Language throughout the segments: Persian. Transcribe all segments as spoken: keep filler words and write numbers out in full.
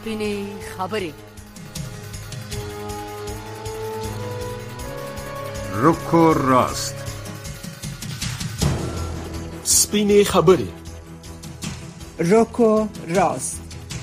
سپینې خبرې. رکو راست. سپینې خبرې. رکو راست.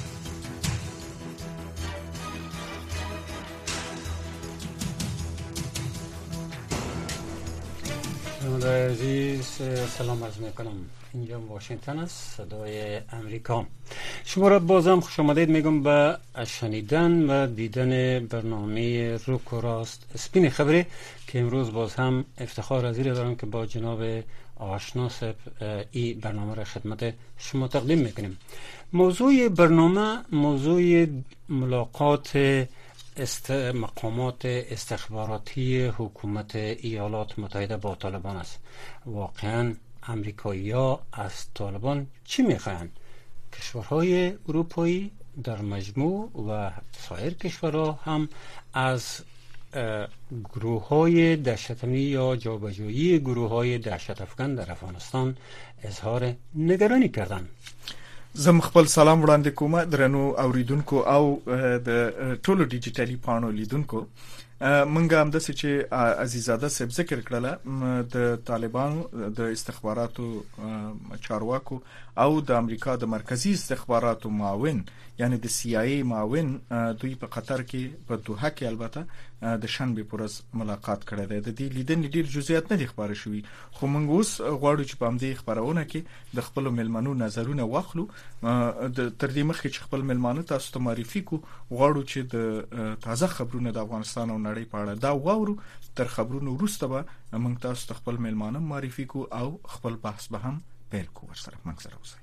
شنونده‌های عزیز سلام عرض میکنم. اینجا واشنگتن است، صدای امریکا. شما را بازم خوش آمدید میگم به شنیدن و دیدن برنامه روک و راست سپین خبری که امروز باز هم افتخار از این دارم که با جناب آشنا صاحب این برنامه را خدمت شما تقدیم میکنیم. موضوع برنامه موضوع ملاقات است مقامات استخباراتی حکومت ایالات متحده با طالبان است. واقعا امریکایی‌ها از طالبان چی میخواهند؟ کشورهای اروپایی در مجموع و سایر کشورها هم از گروه‌های دهشت‌افکنی یا جابجایی گروه‌های دهشت افکن در افغانستان اظهار نگرانی کردند. زم خپل سلام وړاندې کوم درنو اوریدونکو او د ټولو ډیجیټلي پانو لیدونکو. منګه هم د چې عزیزاده صاحب ذکر کړله د طالبان د استخباراتو چارواکو او د امریکا د مرکزی استخباراتو معاون یعنی د سی آی ای معاون دوی په قطر کې په دوحه کې البته د شنبه پورز ملاقات کړی دی. د دې لیدنې ډیر جزئیات نه دي خبره شوي، خو موږ اوس غواړو چې په همدې خبرونه کې د خپل ملمنو نظرونه واخلو. د تر دې مخکې چې خپل ملمنو تاسو ته معرفي کو غواړو چې د تازه خبرونه د افغانستان او نړۍ په اړه دا واورو. تر خبرونو وروسته به موږ تاسو ته خپل ملمنو معرفي کو او خپل بحث به هم پیل کو. ورسره موږ سره اوسئ.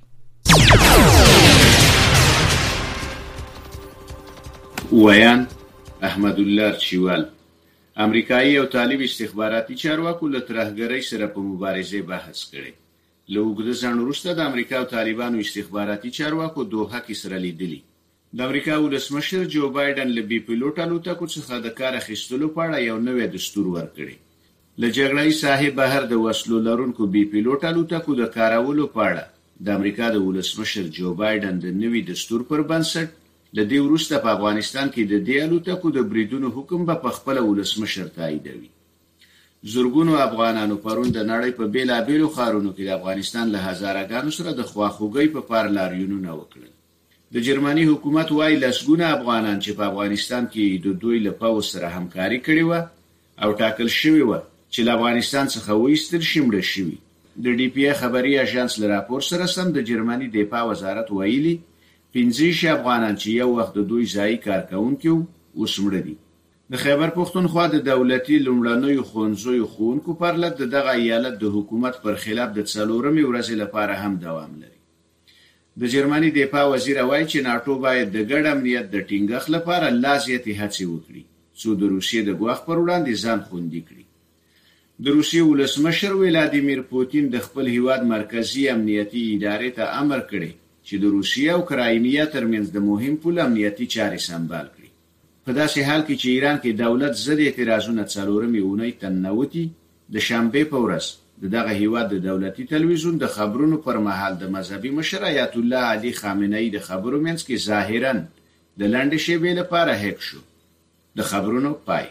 ویان احمد الله چوال امریکایي او طالب استخباراتي چارواکو له ترهګرۍ سره په مبارزه بحث کړي. له اوږده ځنډ وروسته د امریکا او طالبانو استخباراتي چارواکو دوحه کې سره لیدلي. د امریکا ولسمشر جو بایدن له بي پیلوټ الوتکو څخه د کار اخیستلو په اړه یو نوی دستور ورکړي. له جګړې ساحې بهر د وسلو لرونکو بي پیلوټ الوتکو د کارولو په اړه د امریکا د ولسمشر جو بایدن د نوي دستور پر بنسټ د دې وروسته په افغانستان کې د دې الوتکو د بریدونو حکم به په خپل ولسمشر تاییدوي. زورګونو افغانانو پرون د نړۍ په بیلابیلو ښارونو کې د افغانستان له هزارهګانو سره د خواخوږۍ په پار لاریونونه وکړل. د جرمني حکومت وايي لسګونه افغانان چې په افغانستان کې د دوی له پوځ سره همکاري کړې وه او ټاکل شوې وه چې له افغانستان څخه وایستل شي مړه شوي. د ډي پی ای خبري اژانس له راپور سره سم د جرمني دفاع وزارت ویلي پنځه افغانان چې یو وخت د دوی ځای کارکونکي وو اوس مړه دي. د خیبر پښتونخوا د دولتي لومړنیو ښوونځیو ښوونکو پرلط دغه ایالت د حکومت پر خلاف د څلورمې ورځې لپاره هم دوام لري. د جرمني دفاع وزیر وایي چې ناټو باید د ګډ امنیت د ټینګښت لپاره لا زیاتې هڅې وکړي څو د روسیې د ګواښ پر وړاندې ځان خوندي کړي. د روسیې ولسمشر ولادیمیر پوتین د خپل هیواد مرکزی امنیتي ادارې ته امر کړی چې د روسیې او کرایمیا ترمنځ د مهم پل امنیتي چارې سمبال کړي. په داسې حال کې چې ایران کې دولت ضد اعتراضونه څلورمې اونۍ تنوتي د شنبې په ورځ د دغه هیواد د دولتي تلویزیون د خبرونو پر مهال د مذهبي مشر آیت الله علي خامنه‌ای د خبرو منځ کې ظاهراً د لنډې شیبې لپاره هک شو. د خبرونو پای.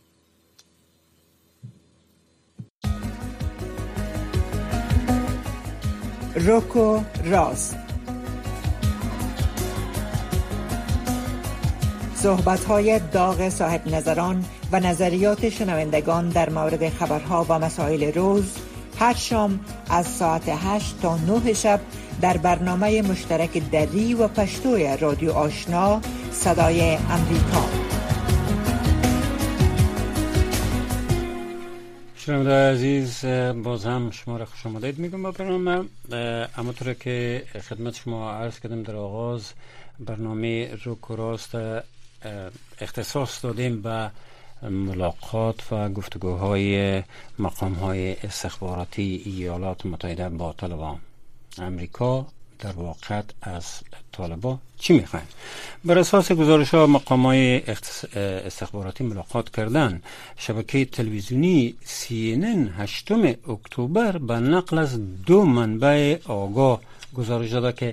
روکو راست. صحبت‌های داغ صاحب نظران و نظریات شنوندگان در مورد خبرها و مسائل روز هر شام از ساعت هشت تا نه شب در برنامه مشترک دری و پشتوی رادیو آشنا صدای امریکا. شنونده‌های عزیز باز هم شما را خوش آمدید میگم با برنامه. همونطور که خدمت شما عرض کردم در آغاز برنامه روک و راست اختصاص دادیم به ملاقات و گفتگوهای مقام‌های استخباراتی ایالات متحده با طالبان. امریکا در واقع از طالبان چی میخواین؟ بر اساس گزارش‌ها مقام‌های استخباراتی ملاقات کردن. شبکه تلویزیونی سی ان ان هشتم اکتبر به نقل از دو منبع آگاه گزارش داده که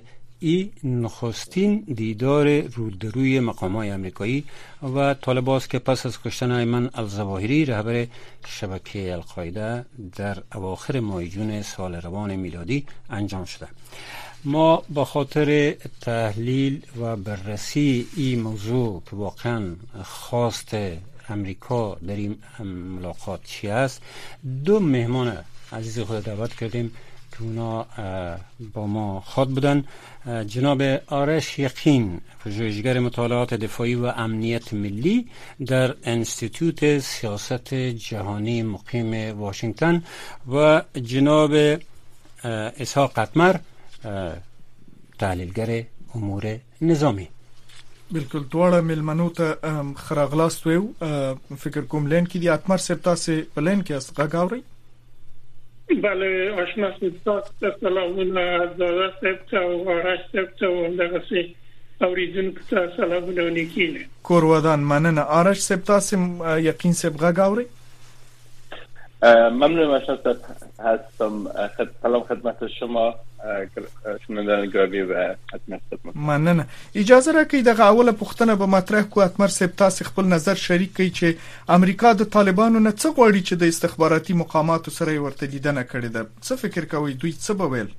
این نخستین دیدار رودروی مقامات امریکایی و طالب است که پس از کشتن ایمن الظواهری رهبر شبکه القاعده در اواخر ماه جون سال روان میلادی انجام شده. ما با خاطر تحلیل و بررسی این موضوع که واقعا خواست امریکا در این ملاقات چی است، دو مهمان عزیز خود دعوت کردیم که اونا با ما خود بودن. جناب آرش یقین، پژوهشگر مطالعات دفاعی و امنیت ملی در انستیتوت سیاست جهانی مقیم واشنگتن و جناب اسحاق قطمر، تحلیلگر امور نظامی. بالکل دواړه ملمنو ته خراغلاست ویو. فکر کوم لین کې دی اتمر صاحب تاسو په لین کې است غاوري؟ بله آشنا صاحب سلامونه عزیزه صاحب او آرش صاحب او دغه سي اوریدونکو ته سلامونه نیکیله. کور ودان مننه. آرش صاحب تاسو یقین صاحب غاوري؟ ممنون مشاهد هستم. سلام خدمت شما شنوندگان گرامی و اتمر صاحب. مننه. اجازه راکړئ دغه اوله پوښتنه به مطرح کو. اتمر صاحب تاسو خپل نظر شریک کړئ چې امریکا د طالبانو نه څه غواړي چې د استخباراتي مقاماتو سره ورته لیدنه کړې ده. څه فکر کوئ دوی څه به ویل؟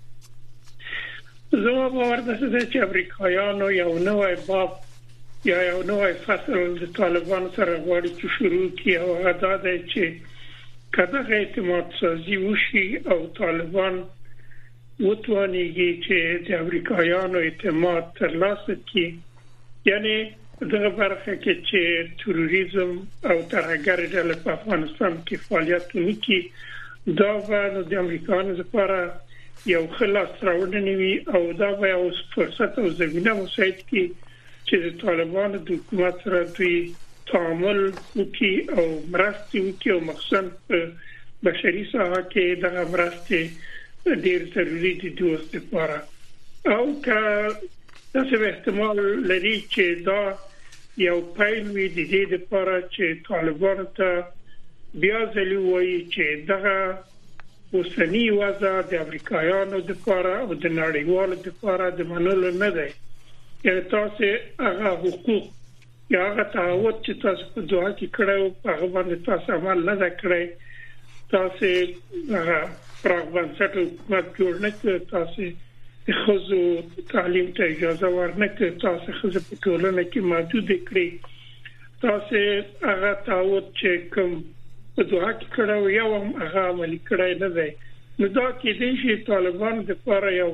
زما باور ده چې امریکایانو یو نوی باب یا یو نوی فصل د طالبانو سره غواړي چې شروع کړي او هغه دا دی چې کله اعتماد سازي وشي او طالبان وتوانيږي چې د امریکایانو اعتماد ترلاسه کړي، یعنی دغه برخه کې چې تروریزم او ترهګر ډلې په افغانستان کې فعالیت وکړي، دا به د امریکایانو لپاره یو خلاص راوړنه وي او دا به یو فرصت او زمینه مساعد کړي چې د طالبانو د حکومت سره دوی تعامل وکړي او مرستې وکړي او مخصوصا په بشري ساحه کې دغه مرستې ډېر ضروري دي د اوس لپاره. او که داسې احتمال لري چې دا یو پیل وي د دې لپاره چې طالبانو ته بیا ځلې وایي چې دغه اوسنی وضع د امریکایانو لپاره او د نړیوالو لپاره د منلو نه دی. یعنې تاسو هغه حقوق یا هغه تعهد چې تاسو په دوه کې کړو هغه باندې تاسو عمل نه کړی، تاسو هغه پراغوان سره حکومت جوړ نه کړ، تاسو د خزو تعلیم ته اجازه ورنکړه، تاسو خزو په ټولنه کې محدود کړی، تاسو هغه تعهد چې کوم په دوه کې کړو یو هغه عملي کړی نه دی. نو دا کې دي چې طالبان د لپاره یو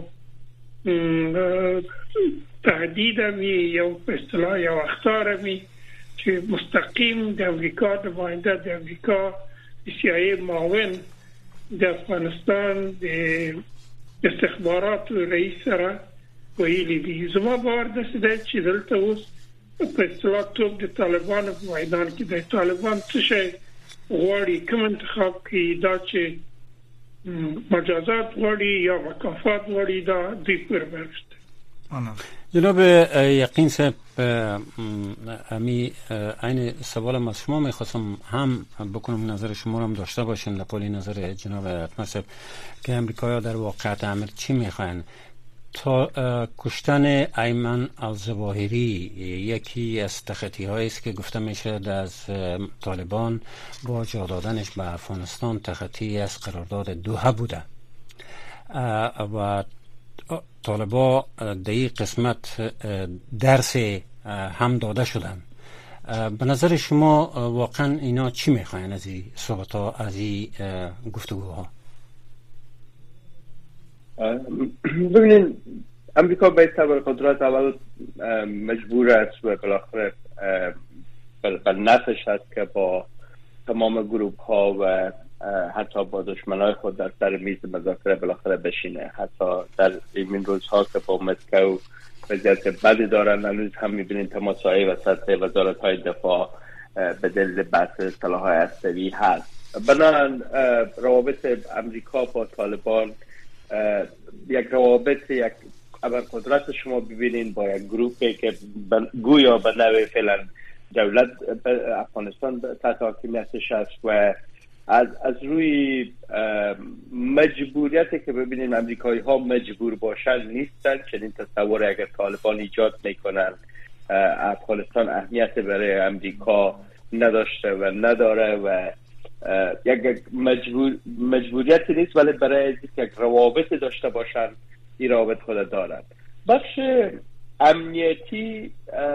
تهدید وي، یو په اصطلاح یو اخطار وي چې مستقیم د امریکا د باندې د امریکا د سی آی ای معاون د افغانستان د استخباراتو رئیس سره ویلي دي. زما باور ده چې دلته اوس په اصطلاح توپ د طالبانو په میدان کې د طالبان څه شي غواړي، کوم انتخاب کوي، دا چې مجازات غواړي یا مکافات غواړي، دا دوی پر برست. جناب یقین صاحب، امی این سوالم از شما میخواستم هم بکنم نظر شما رو هم داشته باشین لپالی نظر جناب اتمر صاحب که امریکایی در واقعیت امر چی میخواین. تا کشتن ایمن الظواهری یکی از تخطی هایی است که گفته میشه از طالبان با جا دادنش به افغانستان تخطی از قرارداد دوحه بوده و طالبا در این قسمت درس هم داده شدن. به نظر شما واقعا اینا چی میخواین از این صحبت ها، از این گفتگوها؟ ببینید امریکا به اعتبار قدرت اول مجبور است و بالاخره به نفعش است که با تمام گروه ها و حتی با دشمنای خود در سر میز مذاکره بالاخره بشینه. حتی در این روزها که با مسکو وضعیت بدی دارن، هنوز هم میبینید تماسایی و سطح وزارت های دفاع به دلیل بحث سلاح‌های هسته‌ای هست. بنابراین روابط امریکا با طالبان یک روابط یک ابرقدرت شما ببینین با یک گروهی که گویا به نوع فعلا دولت افغانستان تحت حاکمیتش است و از از روی مجبوریتی که ببینیم امریکایی ها مجبور باشن نیستن، چنین تصور اگر طالبان ایجاد میکنن افغانستان اهمیت برای امریکا نداشته و نداره و یک مجبور مجبوریتی نیست، ولی برای یک روابط داشته باشن این روابط خود دارن. بخش امنیتی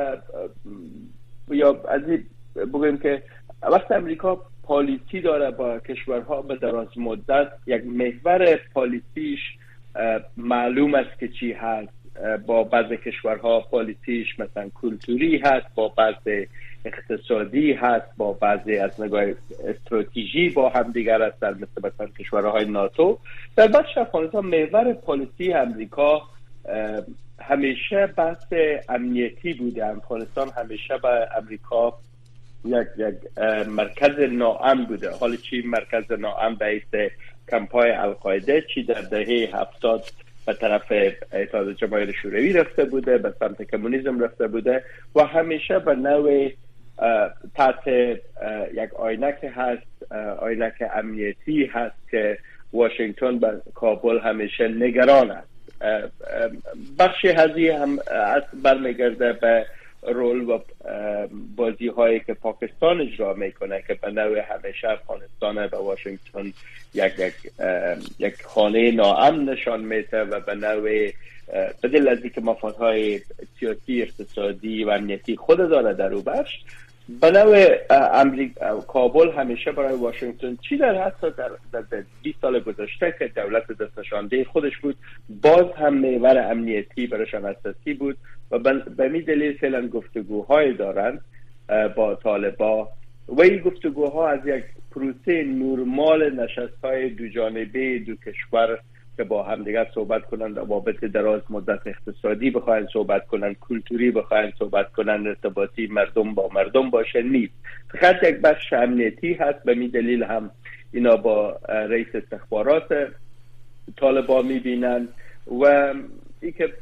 یا از این بگویم که وقتی امریکا پالیسی داره با کشورها به دراز مدت، یک محور پالیسیش معلوم است که چی هست. با بعضی کشورها پالیسیش مثلا کلتوری هست، با بعضی اقتصادی هست، با بعضی از نگاه استراتژی با هم دیگر هستن، مثل مثلا کشورهای ناتو. در بخش افغانستان محور پالیسی امریکا همیشه بحث امنیتی بوده. افغانستان همیشه به امریکا یک یک مرکز ناامن بوده. حالا چی مرکز ناامن به حیث کمپای القاعده، چی در دهه هفتاد به طرف اتحاد جماهیر شوروی رفته بوده، به سمت کمونیسم رفته بوده و همیشه به نوع تحت یک آینک هست، آینک امنیتی هست که واشنگتن به کابل همیشه نگران است. بخشی هزی هم برمیگرده به رول و بازی هایی که پاکستان اجرا میکنه که به نوع همیشه افغانستان به واشنگتن یک یک یک خانه ناامن نشان میده و به نوع بدل از اینکه مفادهای سیاسی، اقتصادی و امنیتی خود داره در او بخش، به نوع امریکا کابل همیشه برای واشنگتن چی در حتی در در بیست سال گذشته که دولت دست نشانده خودش بود، باز هم محور امنیتی برایشان اساسی بود و به می دلیل فعلا گفتگوهای دارن با طالبا و این گفتگوها از یک پروسه نورمال نشست‌های دو جانبه دو کشور که با هم دیگر صحبت کنند، روابط دراز مدت اقتصادی بخواهند صحبت کنند، کلتوری بخواهند صحبت کنند، ارتباطی مردم با مردم باشه نیست. فقط یک بخش امنیتی هست. به می دلیل هم اینا با رئیس استخبارات طالبان میبینن و ای که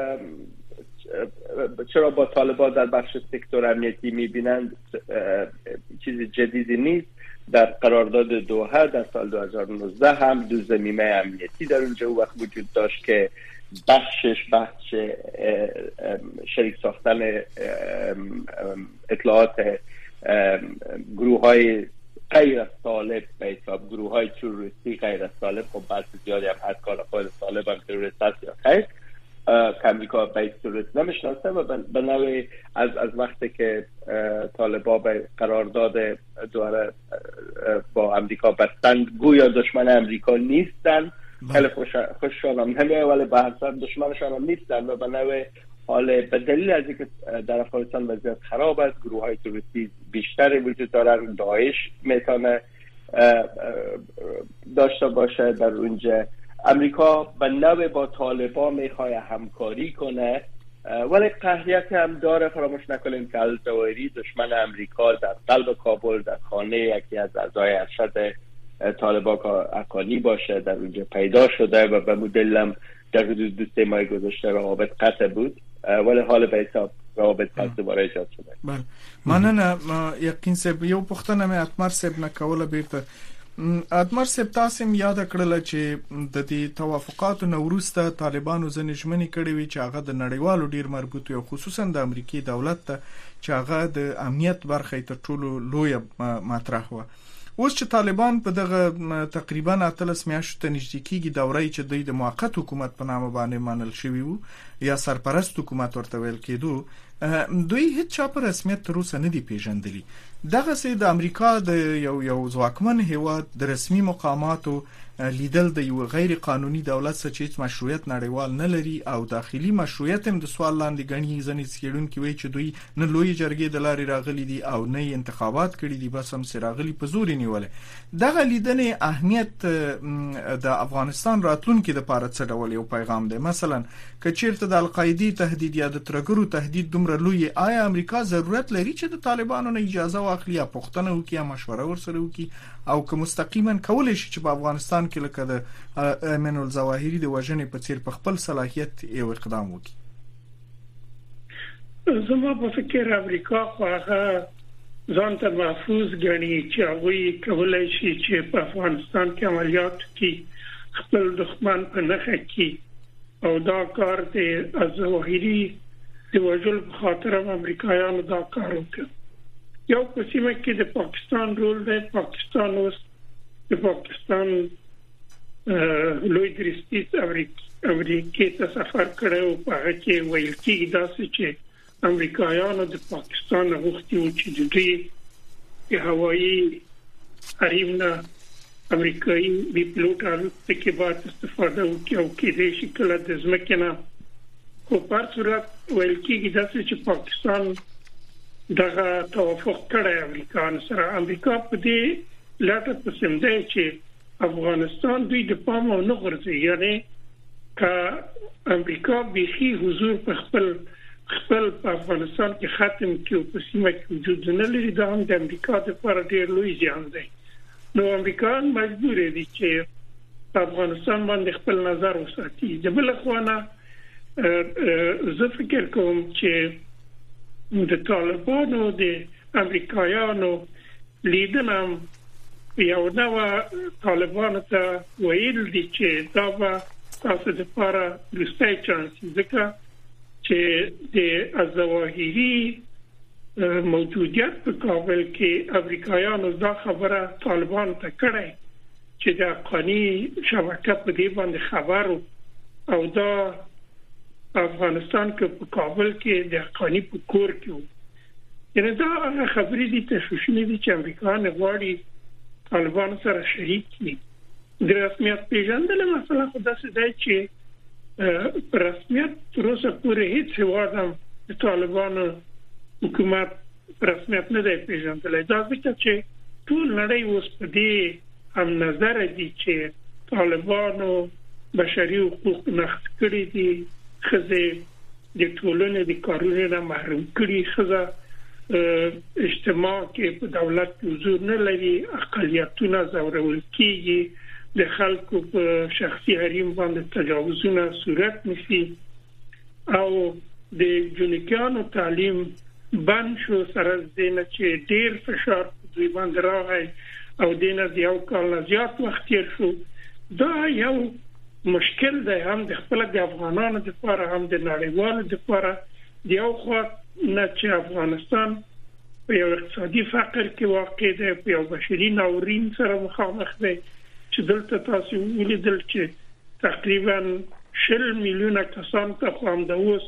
چرا با طالبان در بخش سکتور امنیتی میبینند چیز جدیدی نیست. در قرارداد دوحه در سال دو هزار و نوزده هم دو زمینه امنیتی در اونجا وقت وجود داشت که بخشش بخش شریک ساختن اطلاعات گروه های غیر از طالب به حساب گروه های تروریستی غیر از طالب، خب بحث زیادی هم هست کالا خود طالب هم تروریست هست یا خیر که امریکا به تروریست نمیشناسه و به نوعی از از وقتی که طالبا به قرارداد دوباره با امریکا بستند گویا دشمن امریکا نیستن. خیلی خوششان هم نمیه ولی به حساب دشمنشان هم نیستن و به نوعی حالا به دلیل از اینکه در افغانستان وضعیت خراب است، گروه های تروریستی بیشتری وجود دارن، داعش میتونه داشته باشه در اونجا. امریکا به نوع با طالبان میخواه همکاری کنه ولی قهریت هم داره. فراموش نکنیم که الزوایری دشمن امریکا در قلب کابل در خانه یکی از اعضای ارشد طالبان اکانی باشه در اونجا پیدا شده و به مدلم در حدود دو سه ماه گذشته روابط قطع بود ولی حال به حساب روابط قطع دوباره ایجاد شده. بله مننه یقین سب یو پختنه مې اتمر سب نه کوله بیرته اتمر سب تاسو یاد کړل چې د دې توافقاتو نوروسته طالبانو ځنې ژمنې کړې وي چې هغه د نړیوالو ډیر مربوط وي خصوصا د امریکای دولت ته چې هغه د امنیت برخه تر ټولو لوی مطرح و. اوس چې طالبان په دغه تقریبا اتلس میاشتو ته نږدې کیږي دورې چې دوی د موقت حکومت په نامه باندې منل شوی وو یا سرپرست حکومت ورته ویل کېدو، دوی هیڅ چا په رسمیت تر اوسه نه دی پیژندلی. دغه سي د امریکا د یو یو ځواکمن هیواد د رسمي مقاماتو لیدل د یو غیر قانوني دولت څخه چې مشروعیت نړیوال نه لري او داخلي مشروعیت هم د سوال لاندې غني ځنې سکیډون کې وی چې دوی نه لوی جرګې د لارې راغلي دي او نه انتخابات کړي دي، بس هم سراغلي په زور نیولې. دغه لیدنې اهمیت د افغانستان راتلونکو لپاره څه ډول یو پیغام دی؟ مثلا که چیرته د القاعده تهدید یا د ترګرو تهدید دومره لوی، آیا امریکا ضرورت لري چې د طالبانو نه اجازه واخلي یا پښتنه وکي یا مشوره ورسره وکي او که مستقیما کولای شي چې په افغانستان کې لکه د امن الظواهری د وژنې په څیر په خپل صلاحیت یو اقدام وکړي؟ زما په فکر امریکا خو هغه ځان ته محفوظ ګڼي چې هغه کولای شي چې په افغانستان کې عملیات کوي خپل دښمن په نخښه کې او دا کار ته ظاهري د وجل په خاطر امریکایانو دا کار وکړ. یو په سیمه کې د پاکستان رول دی. پاکستان اوس د پاکستان لوی درستیز امریکای ته سفر کړو په هغه کې ویل کېږي داسې چې امریکایانو د پاکستان غوښتي و چې د دوی د هوایي حریم نه امریکایي بي پلوټ الوتکې کې باید استفاده وکړي او کېدای شي کله د ځمکې نه خو په هر صورت ویل کېږي داسې چې پاکستان دغه توافق کړی امریکایانو سره. امریکا په دې لټه پسې دی چې افغانستان دوی د پامه نه غورځي، یعنی که امریکا بيخي حضور په خپل خپل په افغانستان کې ختم کړي او په سیمه کې وجود نه لري، دا هم د امریکا لپاره ډېر لوی زیان دی. نو امریکایان مجبور دي چې په افغانستان باندې خپل نظر وساتي. د بل خوا نه زه فکر کوم چې د طالبانو د امریکایانو لیدنه یو نو طالبانو ته ویل دي چې دا به تاسو لپاره لوستای چانس ځکه چې د ظواهري موجودیت په کابل کې امریکایانو دا خبره طالبان ته کړې چې د افغاني شبکه په دې باندې خبرو او دا افغانستان کې په کابل کې د افغاني په کور کې یعنی دا خبرې دي تشویشنې دي چې امریکایان غواړي طالبان سره شریک دي. د رسمیت پیژندل مسله خو داسې دی چې رسمیت تر اوسه پورې هیڅ هیواد هم د طالبانو حکومت رسمیت نه دی پیژندلی. دا ځکه چې ټول نړۍ اوس په دې هم نظر دي چې طالبانو بشري حقوق نقض کړي دي، ښځې د ټولنې د کارونو نه محروم کړي، ښځه اجتماع کې په دولت حضور نه لري، اقلیتونه ځورول کېږي، د خلکو په شخصي حریم باندې تجاوزونه صورت نیسي او د جنکیانو تعلیم بند شو سره دینه چې ډیر فشار دوی باندې راغی او دینه د یو کال نه زیات وخت تیر شو. دا یو مشکل دی هم د خپل د افغانانو لپاره هم د نړیوالو لپاره. د یو خوا نه چې افغانستان په یو اقتصادي فقر کې واقع دی، په یو بشري ناورین سره مخامخ دی چې دلته تاسو ولیدل چې تقریبا شل میلیونه کسان ته خو هم د اوس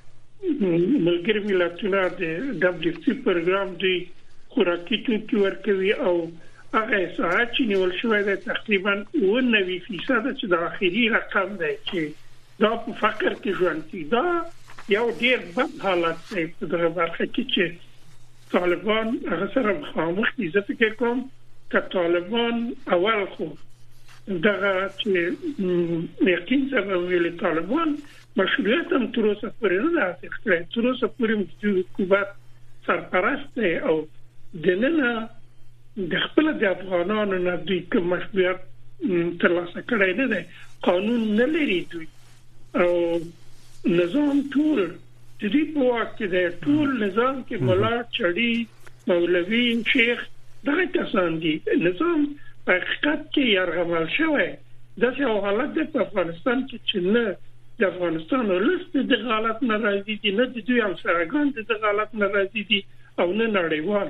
ملګري ملتونه د دبلیو سی پروګرام دی خوراکي توکي ورکوي او هغه ساعت چې نیول شوی دی تقریبا اوه نوي فیصد چې د اخیری رقم دی چې دا په فقر کې ژوند کوي. دا یو ډیر بد حالت دی په دغه برخه کې چې طالبان هغه سره مخامخ دي. زه فکر کوم چې طالبان اول خو دغه چې یقین سره ویل طالبان مشروعیت هم تر اوسه پورې نه حاصل کړی، تر اوسه پورې د حکومت سرپرست دی او دننه د خپل د افغانانو نه دوی کوم مشروعیت ترلاسه کړی نه دی، قانون نه لري دوی او نظام ټول د دې په واک کې دی. ټول نظام کې مولا چړي مولوي شیخ دغه کسان دي. نظام په حقیقت کې یرغمل شوی. داسې یو حالت دی په افغانستان کې چې نه د افغانستان ولس د حالت نه راضي دي، نه د دوی همسرګان د حالت نه راضي دي او نه نړیوال.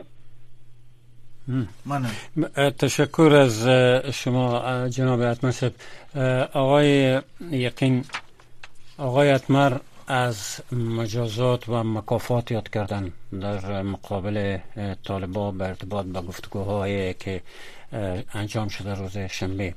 تشکر از شما جناب اتمر صاحب. آقای یقین، آقای اتمر از مجازات و مکافات یاد کردن در مقابل طالبان به ارتباط با گفتگوهایی که انجام شده روز شنبه.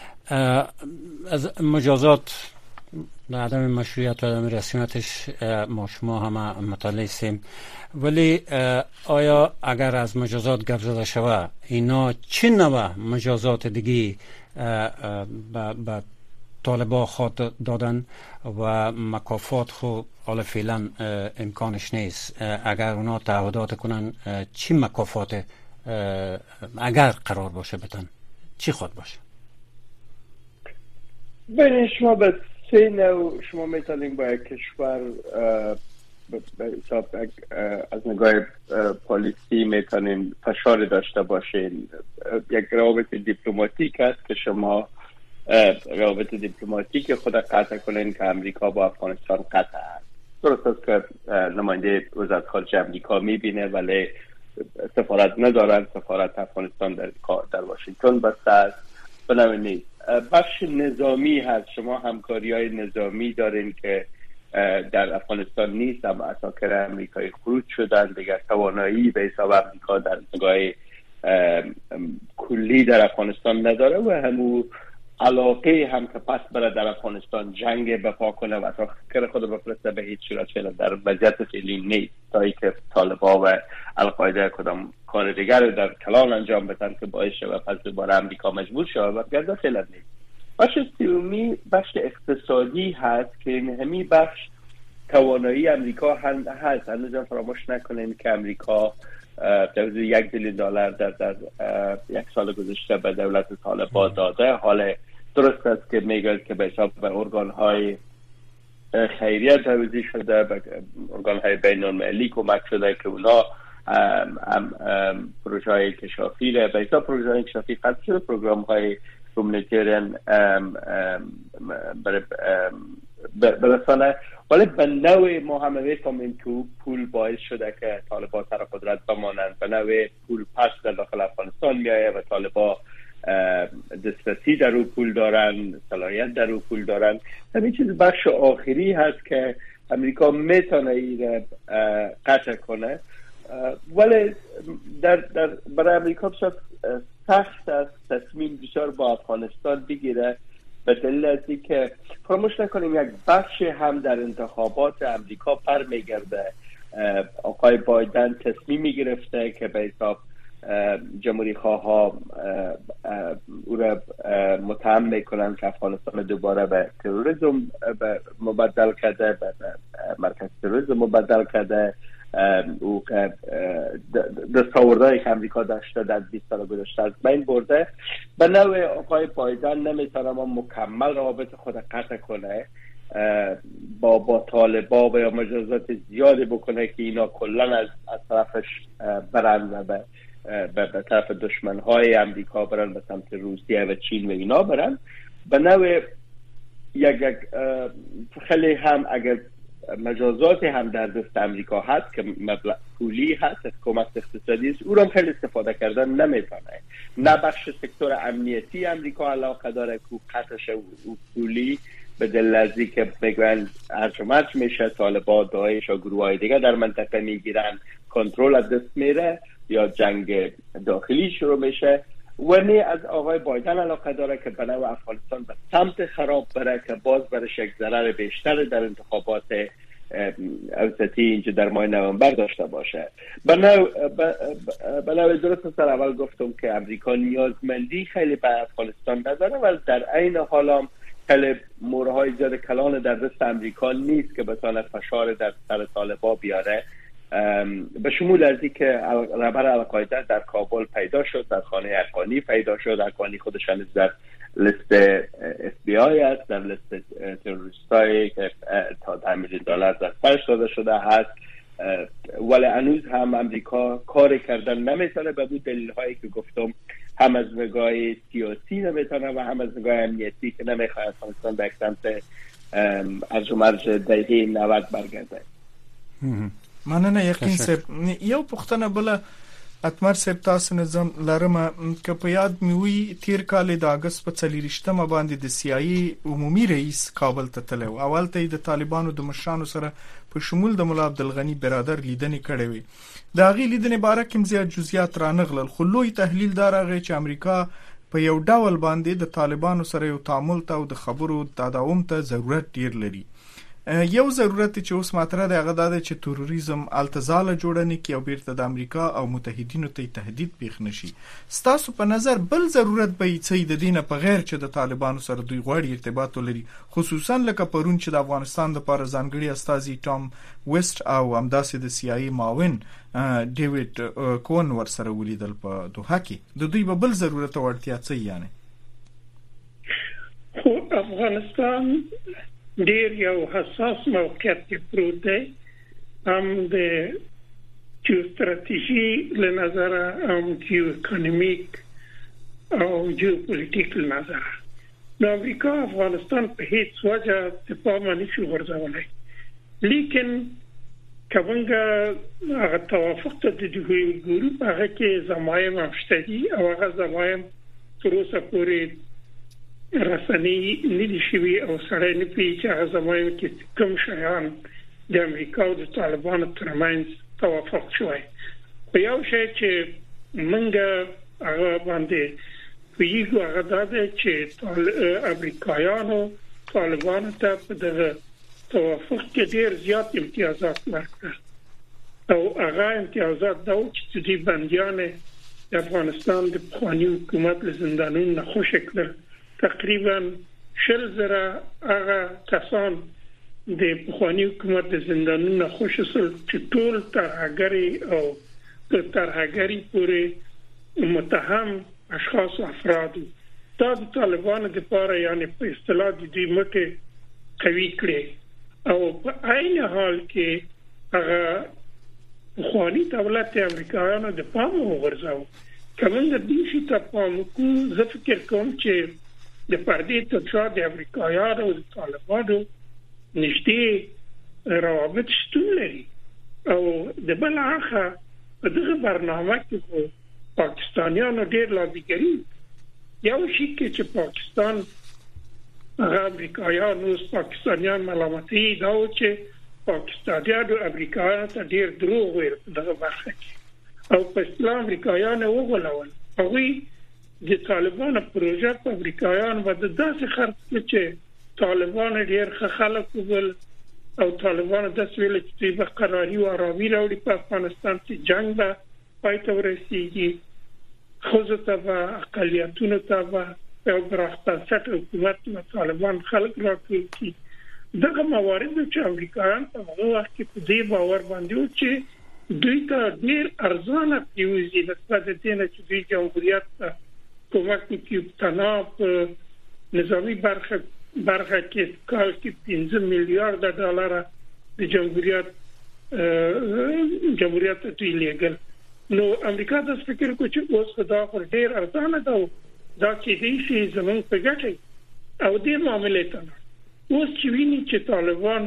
از مجازات عدم مشروعیت و عدم رسمیتش ما شما همه مطلع هستیم، ولی آیا اگر از مجازات گپ زده شود اینا چه نوع مجازات دیگه به طالبان خود دادن و مکافات خود حالا فعلا امکانش نیست؟ اگر اونا تعهدات کنن چی مکافات اگر قرار باشه بدن چی خود باشه؟ بین شما به سه نوع شما میتونید با یک کشور حساب از نگاه پالیسی میتونین فشار داشته باشین. یک روابط دیپلماتیک است که شما روابط دیپلماتیک خود قطع کنین که امریکا با افغانستان قطع است. درست است که نماینده وزارت خارجه امریکا میبینه ولی سفارت ندارن. سفارت افغانستان در در واشنگتن بسته است. بنابراین بخش نظامی هست. شما همکاری های نظامی دارین که در افغانستان نیست، اما اساکر امریکایی خروج شدن. دیگر توانایی به حساب امریکا در نگاه کلی در افغانستان نداره و همو علاقه هم که پس بره در افغانستان جنگ بپا کنه و اساکر خود بفرسته به هیچ صورت فعلا در وضعیت فعلی نیست تا اینکه طالبان و القاعده کدام کار دیگر در کلان انجام بدن که باعث شه و پس دوباره امریکا مجبور شه و گرده فعلا نیست. بخش سومی بخش اقتصادی هست که این همی بخش توانایی امریکا هست. هنوز فراموش نکنین که امریکا دوز یک بیلیون دلار در در یک سال گذشته به دولت طالبان داده. حال درست است که میگه که به حساب به ارگان های خیریه توزیع شده، به ارگان های بین المللی کمک شده که اونا پروژه های کشافی به حساب پروژه های کشافی خط شده، پروگرام های هومانیتریان برسانه. ولی به نوع ما همه میفهمیم که پول باعث شده که طالبان سر قدرت بمانند. به نوع پول پس در داخل افغانستان میایه و طالبان دسترسی در او پول دارن، صلاحیت در او پول دارن. همین چیز بخش آخری هست که امریکا میتونه این قطع کنه. ولی در, در برای امریکا بسیار سخت است تصمیم بسیار با افغانستان بگیره، به دلیل از اینکه فراموش نکنیم یک بخش هم در انتخابات امریکا پر میگرده. آقای بایدن تصمیم میگرفته که به حساب جمهوری خواه ها او را متهم میکنن که افغانستان دوباره به تروریسم مبدل کرده، به مرکز تروریسم مبدل کرده. او که دستاوردهایی که امریکا داشته در بیست سال گذشته از بین برده. به نوع آقای بایدن نمیتونه ما مکمل روابط خود قطع کنه با با طالبا و یا مجازات زیادی بکنه که اینا کلا از از طرفش برن و به به, به طرف دشمنهای امریکا برن، به سمت روسیه و چین و اینا برن. به نوع یک یک خیلی هم اگر مجازات هم در دست امریکا هست که مبلغ پولی هست، کمک اقتصادی است، او را خیلی استفاده کردن نمیتونه. نه بخش سکتور امنیتی امریکا علاقه داره که قطعش او پولی به دلیل از اینکه میگن هرچه مرچ میشه، طالبان داعش و گروه های دیگه در منطقه میگیرن، کنترل از دست میره یا جنگ داخلی شروع میشه. و نه از آقای بایدن علاقه داره که به نوع افغانستان به سمت خراب بره که باز برش یک ضرر بیشتر در انتخابات اوسطی اینجا در ماه نوامبر داشته باشه. به نوع به نوع درست سر اول گفتم که امریکا نیازمندی خیلی به افغانستان نداره ولی در عین حال هم خیلی مورهای زیاد کلان در دست امریکا نیست که بتونه فشار در سر طالبان بیاره. به شمول از این که رهبر القاعده در کابل پیدا شد، در خانه ارکانی پیدا شد. ارکانی خودش هنوز در لیست اف بی آی است، در لیست تروریستایی که تا ده میلیون دلار در سرش داده شده هست. ولی هنوز هم امریکا کار کردن نمیتونه به بود دلیل هایی که گفتم، هم از نگاه سیاسی نمیتونه و هم از نگاه امنیتی که نمیخواد افغانستان به سمت از مرج دهه نود برگرده. مننه یقین صاحب. یو پوښتنه بله اتمر صاحب تاسو نظم لرم که په یاد مې وي تیر کال د اگست په څلوېښتمه باندې د سیاسي عمومي رئیس کابل ته تللی و. اول ته د طالبانو د مشرانو سره په شمول د ملا عبدالغني برادر لیدنې کړې وې. د هغې لیدنې باره کې زیات جزئیات رانغلل، خو لوی تحلیل دا راغی چې امریکا په یو ډول باندې د طالبانو سره یو تعامل ته او د خبرو تداوم ته ضرورت ډیر لري. یو ضرورت چې اوس ماته د هغه د چې تروریزم التزاله جوړنه کې او بیرته د امریکا او متحدینو ته تهدید پیښ نشي. ستاسو په نظر بل ضرورت به څه د دینه په غیر چې د طالبانو سره دوی غواړي ارتباط ولري، خصوصا لکه پرون چې د افغانستان لپاره ځانګړي استازي ټام ویسټ او همداسې د سی آی معاون ډیوډ کون ورسره ولیدل په دوحه کې، د دوی به بل ضرورت او اړتیا څه یانه؟ افغانستان ډیر یو حساس موقعیت کې پروت دی هم د جیوستراتیژي له نظره هم جیو اکونومیک او جیوپولیټیک له نظره د امریکا افغانستان په هیڅ وجه د پامه نشي ورځولای لیکن کومه هغه توافق ته د دوی ګروپ هغه کې زمایم مشتري او هغه زمایم تر اوسه پورې رسنی ندي شوی او سره نه پیچ هغه زمایم کې کوم شیان د امریکا او د طالبانو ترمنځ توافق شوی په یو شی چې منګه هغه باندې پیګو هغه د چې امریکایانو طالبانو ته په دغه توافق کې ډیر زیات امتیازات ورکړل او هغه امتیازات دا چې د بندیان د افغانستان د پخوانی حکومت له زندانونو نه خوشی کړل تقریبا شل زره هغه کسان د پخوانی حکومت د زندانونو نه خوشی سول چې ټول ترهګری او ترهګری پورې متهم اشخاص و افراد دا د طالبانو د لپاره یعنی په اصطلاح د دې مټه قوي کړي او په عین حال کې هغه خواني دولت امریکایانو د پام وغورځاو کومه د دې چې تاسو کو زه فکر کوم چې د پردي ترڅو د امریکایانو او طالبانو نږدې روابط شتون لري او د بل اخر په دغه برنامه کې پاکستانیانو ډېر لابیګری یو شي کې چې پاکستان هغه امریکایانو پاکستانیان ملامتي دا چې پاکستانیانو امریکایانو ته ډېر دروغ ویل دغه برخه کې او په اسلام امریکایانو وغولول هغه د طالبانو پروژه په امریکایانو باندې داسې خرڅ چې طالبان ډېر خلک ول او طالبان د سویل چې په قراري او آرامي راوړي په افغانستان کې جنگ به پایته ورسیږي خوځه ته اقلیتونو ته او برخصت حکومت او طالبان خلک راټول کی دغه موارد چې امریکایان په هغه وخت کې په دې باور باندې چې دوی ته ډیر ارزانه پیوزي د ستاسو نه چې دوی جمهوریت ته کومک کوي تناب نظامی برخه برخه کې کال کې پنځه میلیارډ ډالر د جمهوریت جمهوریت ته لیږل نو امریکا د فکر کو چې اوس خدا پر ډیر ارزانه دا دا چې دې شي زمون په ګټه او دې معاملې ته اوس چې ویني چې طالبان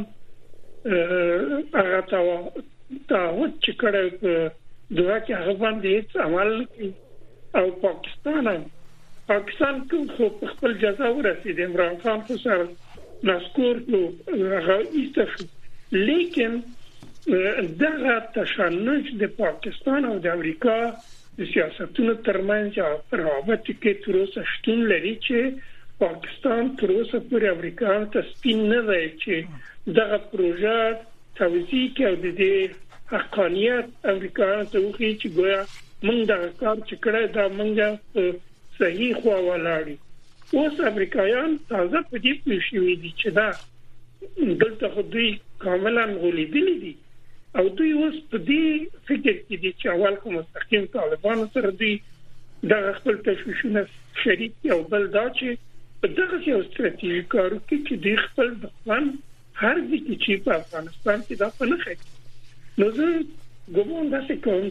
هغه تا و چې کړه دغه کې هغه باندې عمل کوي او پاکستان پاکستان کو خپل جزا ورسید عمران خان خو سره نسکور کو هغه ایستف لیکن دغه تشنج د پاکستان او د امریکا د سیاستونو ترمنځ او روابط کې تر اوسه شتون لري چې پاکستان تر اوسه پر امریکا ته سپین نه دی چې دغه پروژه توزیع کوي او د دې حقانیت امریکا ته وخی چې ګویا موږ دا کار چې کړی دا موږ صحیح خو ولاړی اوس امریکایان تازه په دې پیښې دي چې دا دلته خو دوی کاملا غولیدلی دي او دوی اوس په دې فکر کې دي چې اول کوم مستقیم طالبان سره دوی د خپل تشویشونه شریک او بل دا چې په دغه یو ستراتیژیک کارو کې چې دوی خپل دښمن هر ځکه چې په افغانستان کې دا په نخښه نو زه ګومان داسې کوم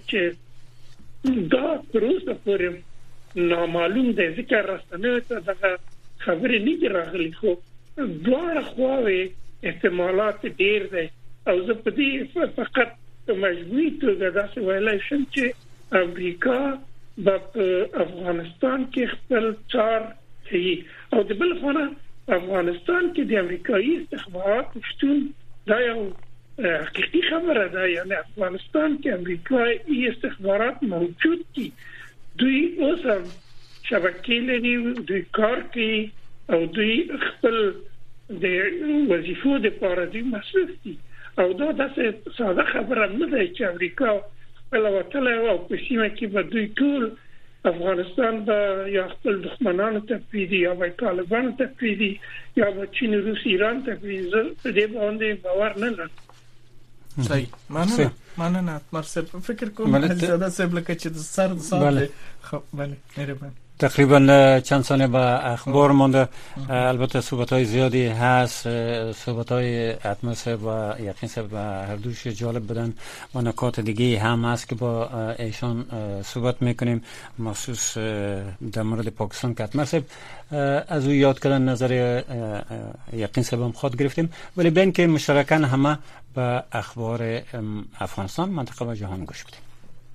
چې دا پروسه پورې نامعلوم دی ځکه راستنه ته دغه خبرې نه راغلي خو دواړه خواوې احتمالات ډېر دي او زه په دې فقط مجبوري توګه داسې ویلای شم چې امریکا په افغانستان کې خپل چار کوي او د بل خوا افغانستان کې د امریکایي استخبارات شتون دا یو حقیقي خبره ده یعنی افغانستان کې امریکایي استخبارات موجود دي دوی اوس شبکې لري دوی کار کوي او دوی خپل د وظیفو د لپاره دوی مسؤل دي او دا داسې ساده خبره نه ده چې امریکا خپل وطن او په سیمه کې به دوی ټول افغانستان به یا خپل دښمنانو ته پیډي یا به طالبان ته پیډي یا به چین روس ایران ته پیډي په دې باندې باور نه لرم صحیح مننه مننه مرسل فکر کوم زیاده سبل کې چې سر ساده خو بله مهرباني تقریبا چند ثانیه به اخبار مانده. البته صحبت‌های زیادی هست، صحبت‌های اتمر صاحب و یقین صاحب هر دوش جالب بدن و نکات دیگه هم هست که با ایشان صحبت میکنیم، مخصوص در مورد پاکستان که اتمر صاحب از او یاد کردن، نظر یقین صاحب هم خود گرفتیم، ولی بین که مشترکاً همه به اخبار افغانستان، منطقه و جهان گوش بدیم.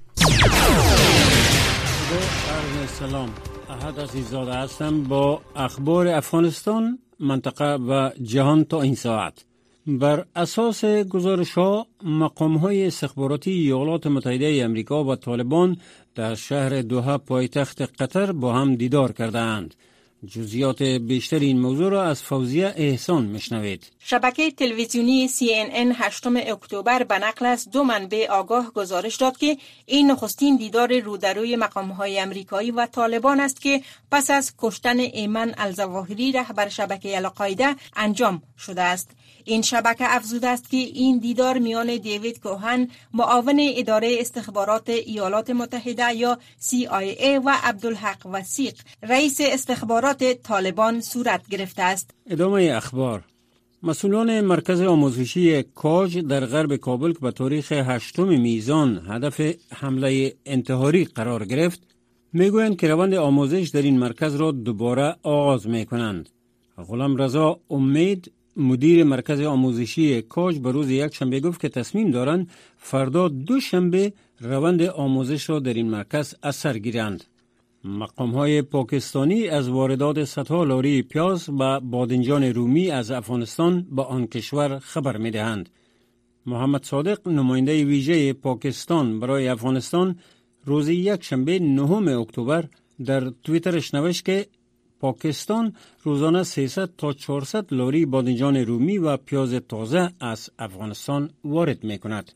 عرض سلام، احد عزیزاده هستم با اخبار افغانستان، منطقه و جهان تا این ساعت. بر اساس گزارش ها، مقام های استخباراتی ایالات متحده امریکا و طالبان در شهر دوحه پایتخت قطر با هم دیدار کردند. جزئیات بیشتر این موضوع را از فوزیه احسان میشنوید. شبکه تلویزیونی سی ان ان هشتم اکتبر به نقل از دو منبع آگاه گزارش داد که این نخستین دیدار رودروی مقام‌های امریکایی و طالبان است که پس از کشتن ایمن الظواهری رهبر شبکه القاعده انجام شده است. این شبکه افزوده است که این دیدار میان دیوید کوهن، معاون اداره استخبارات ایالات متحده یا سی آی ای و عبدالحق وثیق، رئیس استخبارات طالبان صورت گرفته است. ادامه اخبار. مسئولان مرکز آموزشی کاج در غرب کابل که به تاریخ هشتم میزان هدف حمله انتحاری قرار گرفت، میگویند که روند آموزش در این مرکز را دوباره آغاز میکنند. غلام رضا امید، مدیر مرکز آموزشی کاج، به روز یک شنبه گفت که تصمیم دارند فردا دو شنبه روند آموزش را در این مرکز از سر گیرند. مقام‌های پاکستانی از واردات صدها لاری پیاز و بادنجان رومی از افغانستان به آن کشور خبر می‌دهند. محمد صادق، نماینده ویژه پاکستان برای افغانستان، روز یک شنبه نهم اکتبر در توییترش نوشت که پاکستان روزانه سیصد تا چهارصد لاری بادنجان رومی و پیاز تازه از افغانستان وارد می‌کند.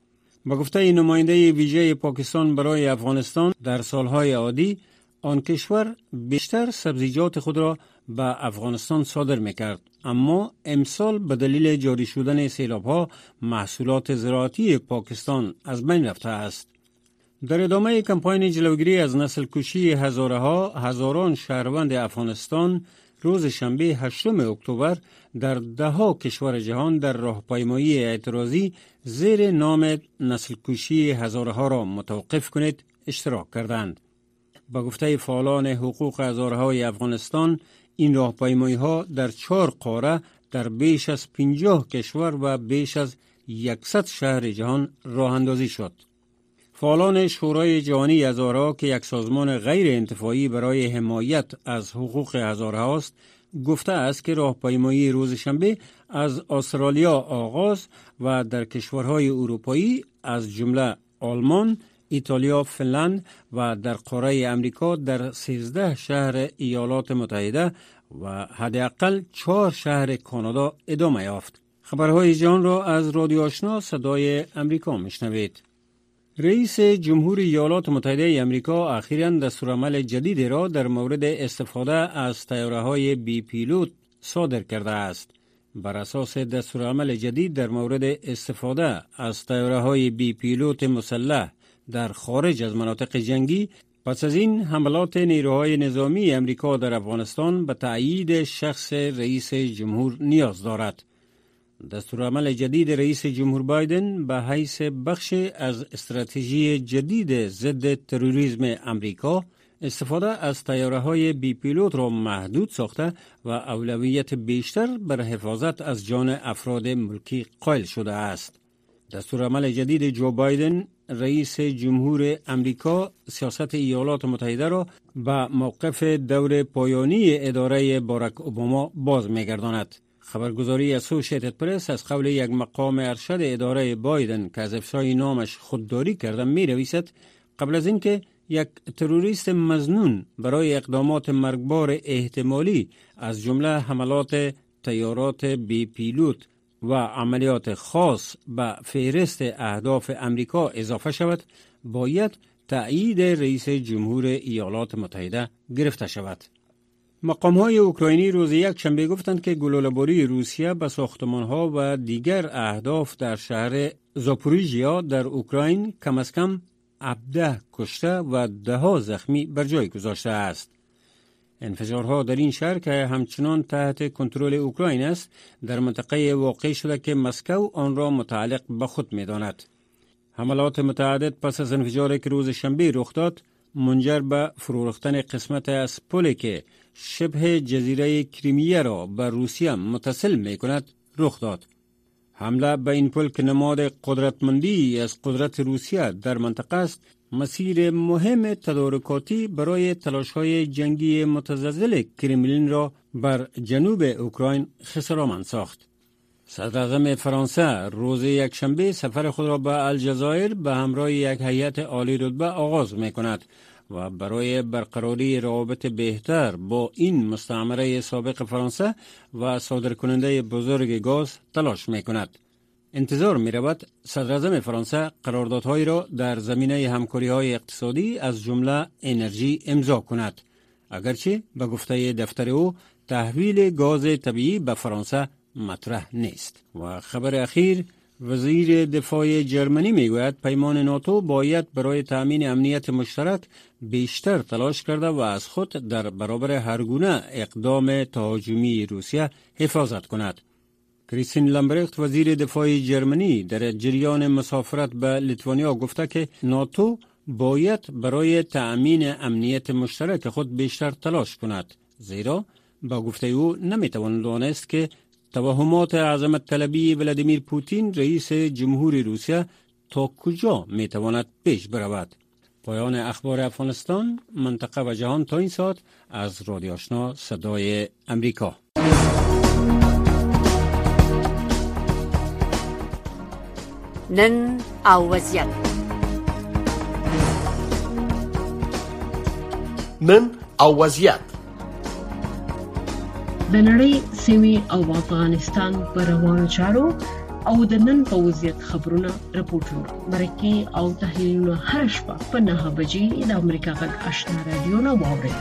با گفته نماینده ویژه پاکستان برای افغانستان، در سالهای عادی آن کشور بیشتر سبزیجات خود را به افغانستان صادر می‌کرد، اما امسال به دلیل جاری شدن سیلاب‌ها محصولات زراعتی پاکستان از بین رفته است. در ادامه کمپاین جلوگیری از نسل کشی هزارها هزاران شهروند افغانستان، روز شنبه هشتم اکتبر در ده‌ها کشور جهان در راهپیمایی اعتراضی زیر نام نسل کشی هزارها را متوقف کنید اشتراک کردند. با گفته فعالان حقوق هزارهای افغانستان، این راهپیمایی ها در چهار قاره در بیش از پنجاه کشور و بیش از صد شهر جهان راه اندازی شد. فعالان شورای جهانی هزارها که یک سازمان غیر انتفاعی برای حمایت از حقوق هزارها است، گفته است که راهپیمایی روز شنبه از استرالیا آغاز و در کشورهای اروپایی از جمله آلمان، ایتالیا، فنلند و در قاره امریکا در سیزده شهر ایالات متحده و حداقل چهار شهر کانادا ادامه یافت. خبرهای جهان را از رادیو آشنا صدای امریکا میشنوید. رئیس جمهور ایالات متحده امریکا اخیراً دستورالعمل جدیدی را در مورد استفاده از طیاره‌های بی پیلوت صادر کرده است. بر اساس دستورالعمل جدید در مورد استفاده از طیاره‌های بی پیلوت مسلح در خارج از مناطق جنگی، پس از این حملات نیروهای نظامی امریکا در افغانستان به تأیید شخص رئیس جمهور نیاز دارد. دستورالعمل جدید رئیس جمهور بایدن به حیث بخش از استراتژی جدید ضد تروریسم امریکا، استفاده از طیاره‌های بی پیلوت را محدود ساخته و اولویت بیشتر بر حفاظت از جان افراد ملکی قائل شده است. دستورالعمل جدید جو بایدن رئیس جمهور امریکا سیاست ایالات متحده را به موقف دور پایانی اداره باراک اوباما باز می‌گرداند. خبرگزاری اسوسییتد پرس از قول یک مقام ارشد اداره بایدن که از افشای نامش خودداری کرده می‌نویسد قبل از اینکه یک تروریست مظنون برای اقدامات مرگبار احتمالی از جمله حملات طیارات بی پیلوت و عملیات خاص به فهرست اهداف امریکا اضافه شود، باید تأیید رئیس جمهور ایالات متحده گرفته شود. مقام‌های اوکراینی روز یک شنبه گفتند که گلوله‌باری روسیه به ساختمان‌ها و دیگر اهداف در شهر زاپوریژیا در اوکراین کم از کم هفده کشته و ده ها زخمی بر جای گذاشته است. انفجارها در این شهر که همچنان تحت کنترل اوکراین است در منطقه واقع شده که مسکو آن را متعلق به خود می‌داند. حملات متعدد پس از انفجاری که روز شنبه رخ داد منجر به فرو ریختن قسمت از پلی که شبه جزیره کریمیه را به روسیه متصل می‌کند رخ داد. حمله به این پل که نماد قدرتمندی از قدرت روسیه در منطقه است، مسیر مهم تدارکاتی برای تلاش‌های جنگی متزلزل کرملین را بر جنوب اوکراین خساره‌مند ساخت. صدراعظم فرانسه روز یکشنبه سفر خود را به الجزایر به همراه یک هیئت عالی رتبه آغاز می‌کند و برای برقراری روابط بهتر با این مستعمره سابق فرانسه و صادرکننده بزرگ گاز تلاش می‌کند. انتظار می‌رود صدراعظم فرانسه قراردادهایی را در زمینه همکاری‌های اقتصادی از جمله انرژی امضا کند، اگرچه به گفته دفتر او تحویل گاز طبیعی به فرانسه مطرح نیست. و خبر اخیر، وزیر دفاع جرمنی میگوید پیمان ناتو باید برای تأمین امنیت مشترک بیشتر تلاش کرده و از خود در برابر هر گونه اقدام تهاجمی روسیه حفاظت کند. کریستین لامبرخت وزیر دفاع جرمنی در جریان مسافرت به لیتوانیا گفته که ناتو باید برای تأمین امنیت مشترک خود بیشتر تلاش کند، زیرا با گفته او نمیتوان دانست که توهمات عظمت طلبی ولادیمیر پوتین رئیس جمهوری روسیه تا کجا میتواند پیش برود. پایان اخبار افغانستان، منطقه و جهان تا این ساعت از رادیو آشنا صدای امریکا. نن او وضعیت نن او وضعیت د نړۍ سیمې او افغانستان پر روانو چارو او د نن په وضعیت خبرونه راپورټونه مرکه او تحلیلونه هر شپه په نهه بجې د امریکا غږ آشنا رادیو نه واورئ.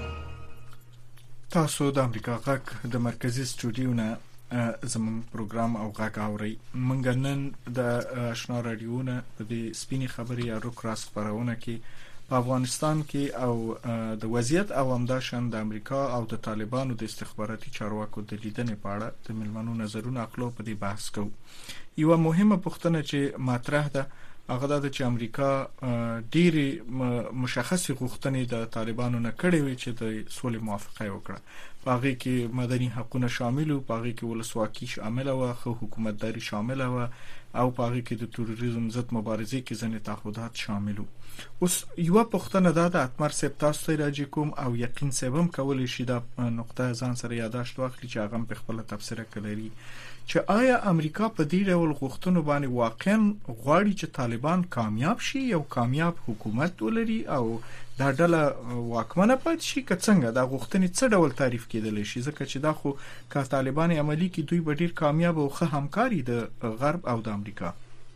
تاسو د امریکا غږ د مرکزی سټوډیو نه زمون پروګرام او غږ اورئ. مونږ نن د آشنا رادیو نه د سپینې خبرې یا رو کراس خبرونه کې په افغانستان کې او د وضعیت او همداشان د امریکا او د طالبانو د استخباراتي چارواکو د لیدنې په اړه د ملمنو نظرونه اخلو په دې بحث کوو. یو مهمه پوښتنه چې مطرح ده هغه ده چې امریکا ډېری مشخصي غوښتنې د طالبانو نه کړې وي چې د سولې موافقه وکړه. باغی کې مدني حقوقونه شامل وو، باغی کې ولسواکي شامل وو، خو حکومتداري شامل وو او باغی کې د تروریزم ضد مبارزې کې ځینې تعهدات شامل وو. اوس یو پوښتنه ده د اتمر سپ تاسو ته راځي کوم او یقین سبم کولای شي د نقطه ځان سره یاداشت واخلي چې هغه په خپل تفسیر کړي چې آیا امریکا په دې ډول غوښتنو باندې واقعا غواړي چې طالبان کامیاب شي او کامیاب حکومت ولري او دا ډله واکمنه پاتې شي که څنګه دا غوښتنې څه ډول تعریف کېدلی شي؟ ځکه چې دا خو که طالبان عملی کې دوی به ډیر کامیاب او ښه همکاري د غرب او د امریکا.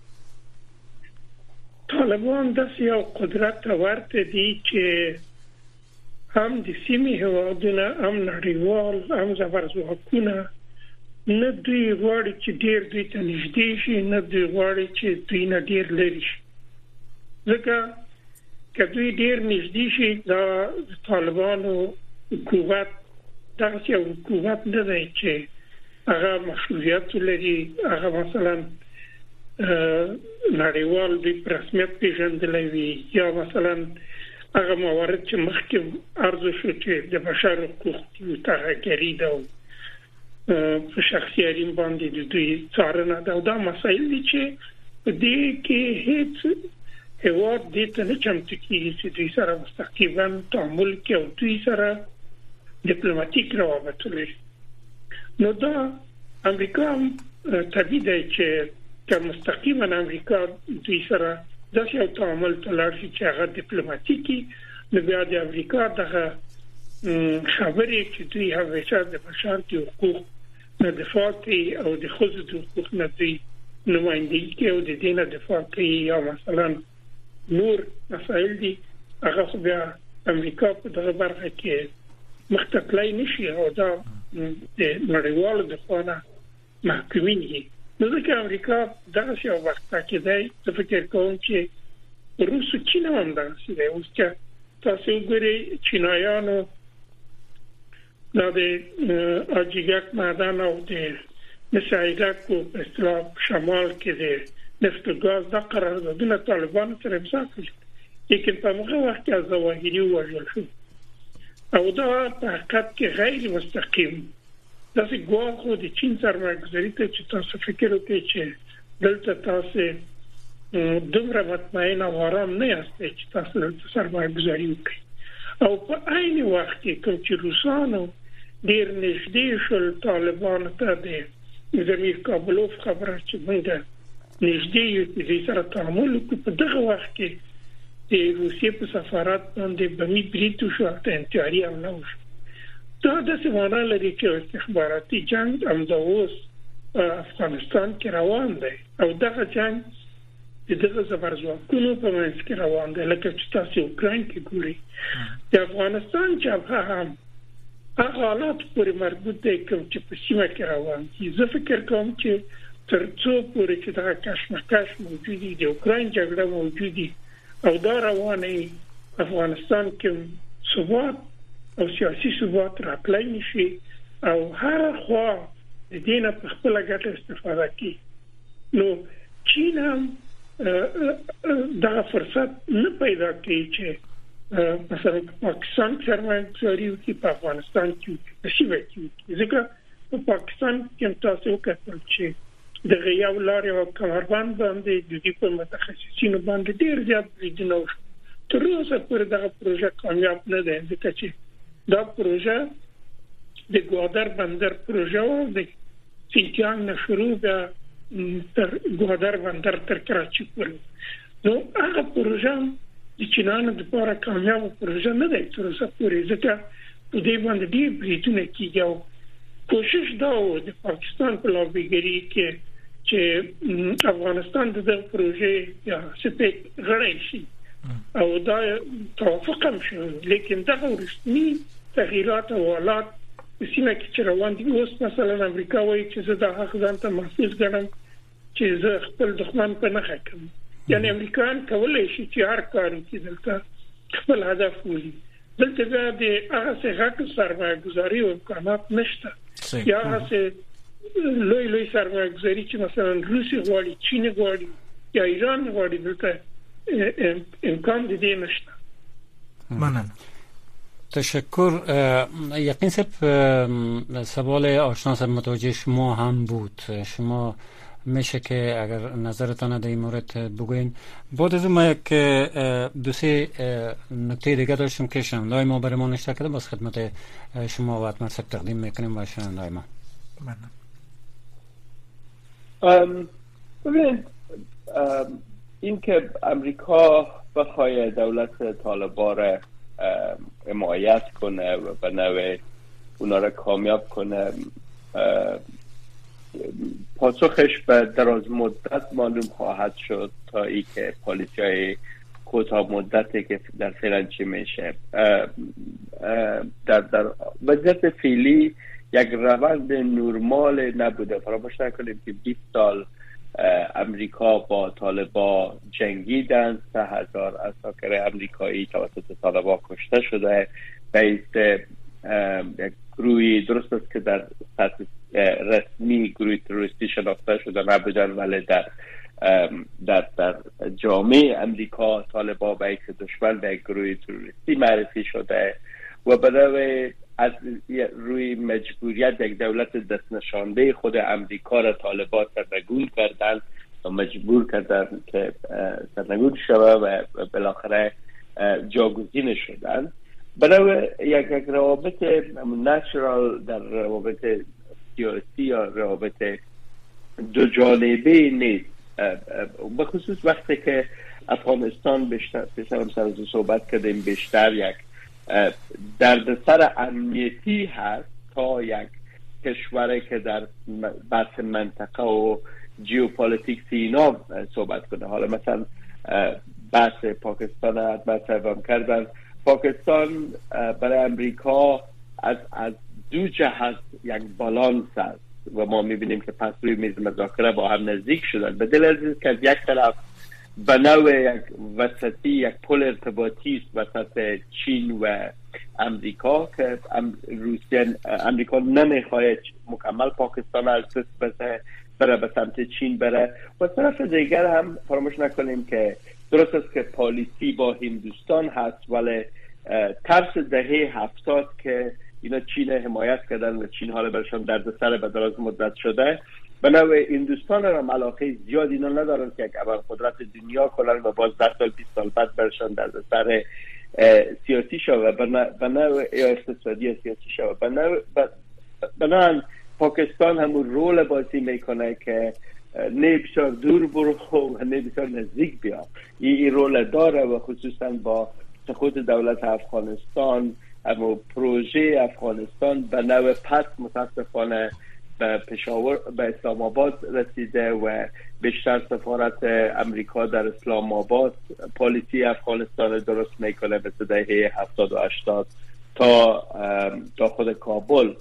طالبان داسې یو قدرت ورته دي چې هم د سیمې هېوادونه هم نړیوال هم زبرځواکونه نه دوی غواړي چې ډیر دوی ته نږدې شي، نه دوی غواړي چې دوی نه ډیر لرې شي. ځکه که دوی ډیر نږدې شي دا طالبانو حکومت داسې یو حکومت نه دی چې هغه مشروعیت لري، هغه مثلا نړیوال دوی په رسمیت پیژندلی وي یا مثلا هغه موارد چې مخکې عرض شو چې د بشر حقوقو تغییري ده او په شخصي حریم باندې د دوی څارنه ده او دا مسایل دي چې په دې کې هیڅ هیواد دې ته نه چمتو کېږي چې دوی سره مستقیما تعامل کوي او دوی سره ډیپلوماټیک روابط لري. نو دا امریکا طبیعي دی چې که مستقیما امریکا دوی سره داسې یو تعامل ته لاړ شي چې هغه ډیپلوماټیکي، نو بیا د امریکا دغه خبرې چې دوی همیشه د بشر د حقوق نه دفاع کوي او د ښځو د حقوق نه دوی نمایندګي کوي او د دې نه دفاع کوي یا مثلا نور مسایل دي، هغه خو بیا امریکا په دغه برخه کې مخته تللی نشي او دا د نړیوالو د خوا نه محکومین دي. نو ځکه امریکا دغسې یو وخت کې دی، زه فکر کوم چې روس او چین هم دغسې دی. اوس که تاسو وګورئ چینایانو دا د اجیګک معدن او د مسایلات کو په اصطلاح شمال کې د نفت او ګاز د قراردادونو طالبان سره امضا کړل لیکن په هغه وخت کې ظواهري وژل شو او دا په حقیقت کې غیر مستقیم دا چې ګواه خو د چین سرمایه‌ګذاري ته چې تاسو فکر وکړئ چې دلته تاسو دومره مطمئن او آرام نه یاست چې تاسو دلته سرمایه‌ګذاري وکړئ او په عین وخت کې کوم چې روسانو ډیر نږدې شول طالبان ته د زمیر کابلوف خبره چې موږ نږدې یو چې سره تعامل وکړو په دغه وخت کې د روسیې په سفارت باندې بمی بریټ شو ته انتیاري او نو شو دا د سیمانه لري چې استخباراتي جنگ هم د اوس افغانستان کې روان دی او دغه جنگ د دغه زبرځواکونو په منځ کې روان دی لکه چې تاسو اوکراین کې ګورئ د افغانستان جبهه هم هغه حالات پورې مربوط دی کوم چې په سیمه کې روان دي زه فکر کوم چې تر څو پورې چې دا کشمکش موجود دی د اوکراین جګړه موجود دی او دا روانه افغانستان کې ثبات او سیاسي ثبات راتلای نشي او هر خوا د دې نه په خپل ګټه استفاده کوي نو چین هم دا فرصت نه پیدا کوي چې مثلا پاکستان سرمایه‌ګذاري وکړي په افغانستان کې په سیمه کې ځکه په پاکستان کې تاسو وکړل چې د غیاب لارې او کمربند باندې د دې په متخصصینو باندې ډیر زیات بریدونه وشو تر اوسه پورې دا پروژه کامیاب نه ده ځکه چې دا پروژه د ګوادر بندر پروژه و د سینچیان نه شروع ده تر ګوادر بندر تر کراچي پورې نو هغه پروژه د چینانو لپاره کامیاب پروژه نه ده تر اوسه پورې ځکه په دې باندې ډیر بریدونه کیږي او کوشش دا و د پاکستان په لابیګری کې چې افغانستان د دغه پروژې یا سپیک غړی شي او دا توافق هم شو لیکن دغه رسمي تغییرات او حالات په سیمه کې چې روان دي اوس مثلا امریکا وایي چې زه د حق ځان ته محفوظ ګڼم چې زه خپل دښمن په نښه کړم یعنی امریکایان کولی شي چې هر کار وکړي دلته خپل هدف ولري دلته بیا د هغه څه غټ سرمایه‌ګذاري او امکانات نشته یا هغه لوی لوی سرمایه‌ګذاري چې مثلا روسي غواړي چین غواړي یا ایران غواړي دلته امکان دې نشته مننه تشکر یقین سب سوال آشنا صاحب متوجه شما هم بود شما میشه که اگر نظرتان در این مورد بگوین بعد از اون ما یک دو سه نکته دیگه داشتیم که شنوندای ما برای ما نشته کرده باز خدمت شما و حتما سب تقدیم میکنیم و شنوندای ما ببینید این که امریکا بخواه دولت طالبان را حمایت کنه و به نوع اونا را کامیاب کنه پاسخش به دراز مدت معلوم خواهد شد تا ای که پالیسی های کوتاه مدتی که در فعلا چی میشه در در وضعیت فعلی یک روند نرمال نبوده. فراموش نکنیم که بیست سال امریکا با طالبان جنگیدن، سه هزار عساکر امریکایی توسط طالبان کشته شده. بیست یک گروهی درست است که در سطح رسمی گروه تروریستی شناخته شده نبودن، ولی در در در جامعه امریکا طالبان به یک دشمن به یک گروه تروریستی معرفی شده و برای از روی مجبوریت یک دولت دست نشانده خود امریکا را طالبان سرنگون کردن و مجبور کردن که سرنگون شود و بالاخره جاگزین شدن. برای یک یک روابط نچرال در روابط سیاسی یا روابط دو جانبه نیست، به خصوص وقتی که افغانستان بیشتر پیشتر سر صحبت کردیم بیشتر یک دردسر امنیتی هست تا یک کشوری که در بحث منطقه و جیوپولیتیکس اینا صحبت کنه. حالا مثلا بحث پاکستان حتما سوام کردن. پاکستان برای امریکا از از دو جهت یک بالانس است و ما میبینیم که پس روی میز مذاکره با هم نزدیک شدن، به دلیل که از یک طرف به نوع یک وسطی یک پل ارتباطی است وسط چین و امریکا که روسیه امریکا نمیخواد مکمل پاکستان از دست بده بره به سمت چین بره. و طرف دیگر هم فراموش نکنیم که درست است که پالیسی با هندوستان هست، ولی ترس دهه هفتاد که اینا چین حمایت کردن و چین حالا برشان دردسر به دراز مدت شده، به نوع هندوستان را علاقه زیاد اینا ندارن که یک ابرقدرت دنیا کنن و باز ده سال بیست سال بعد برشان دردسر سیاسی شود به نوع اقتصادی سیاسی شود. به نوع به نوع پاکستان همون رول بازی میکنه که نه بسیار دور برو و نه بسیار نزدیک بیا. این رول داره و خصوصا با سقوط دولت افغانستان اما پروژه افغانستان به نوع پس متاسفانه به پشاور به اسلام آباد رسیده و بیشتر سفارت امریکا در اسلام آباد پالیسی افغانستان درست میکنه به دهه هفتاد و هشتاد تا تا خود کابل.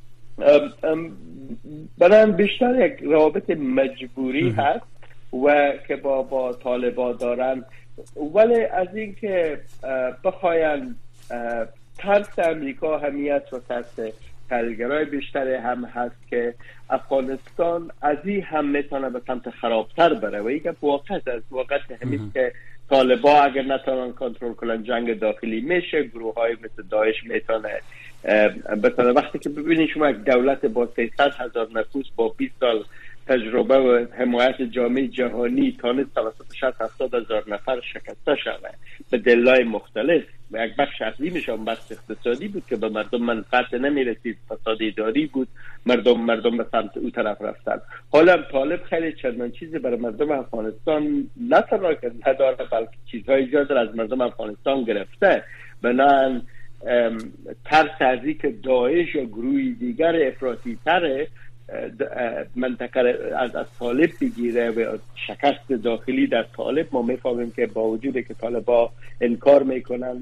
برای بیشتر یک روابط مجبوری هست و که با با طالبان دارن، ولی از اینکه بخواین ترس امریکا همیت و ترس تحلیلگرای بیشتر هم هست که افغانستان از این هم میتونه به سمت خرابتر بره و یک واقع از واقع همیست که طالبان اگر نتونن کنترل کنن جنگ داخلی میشه، گروه های مثل داعش میتونه بتونه. وقتی که ببینید شما یک دولت با سیصد هزار نفوس با بیست سال تجربه و حمایت جامعه جهانی تانست توسط شصت هفتاد هزار نفر شکسته شده به دلایل مختلف و یک بخش اصلیش هم بخش اقتصادی بود که به مردم منفعت نمیرسید، فساد اداری بود، مردم مردم به سمت او طرف رفتن. حالا طالب خیلی چندان چیزی برای مردم افغانستان نه تنها که نداره بلکه چیزهای زیاد از مردم افغانستان گرفته. بنابراین ترس از اینکه داعش یا گروهی دیگر افراطی تره منطقه از از طالب بگیره و شکست داخلی در طالب، ما میفهمیم که با وجود که طالبان انکار میکنن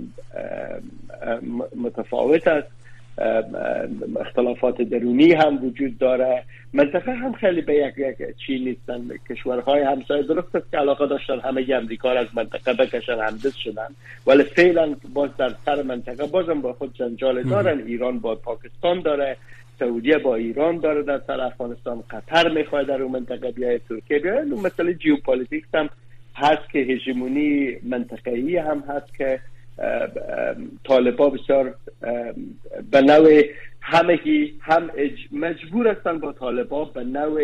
متفاوت است، اختلافات درونی هم وجود داره، منطقه هم خیلی به یک یک چی نیستن. کشورهای همسایه درست است که علاقه داشتن همه امریکا را از منطقه بکشن، همدست شدن، ولی فعلا باز در سر منطقه بازم با خود جنجال دارن. ایران با پاکستان داره، سعودیه با ایران داره در سر افغانستان، قطر میخواد در اون منطقه بیاید، ترکیه بیاید. اون مسئله جیوپولیتیکس هم هست که هژمونی منطقه‌ای هم هست که طالبان بسیار به نوع همگی هم مجبور هستن با طالبان به نوع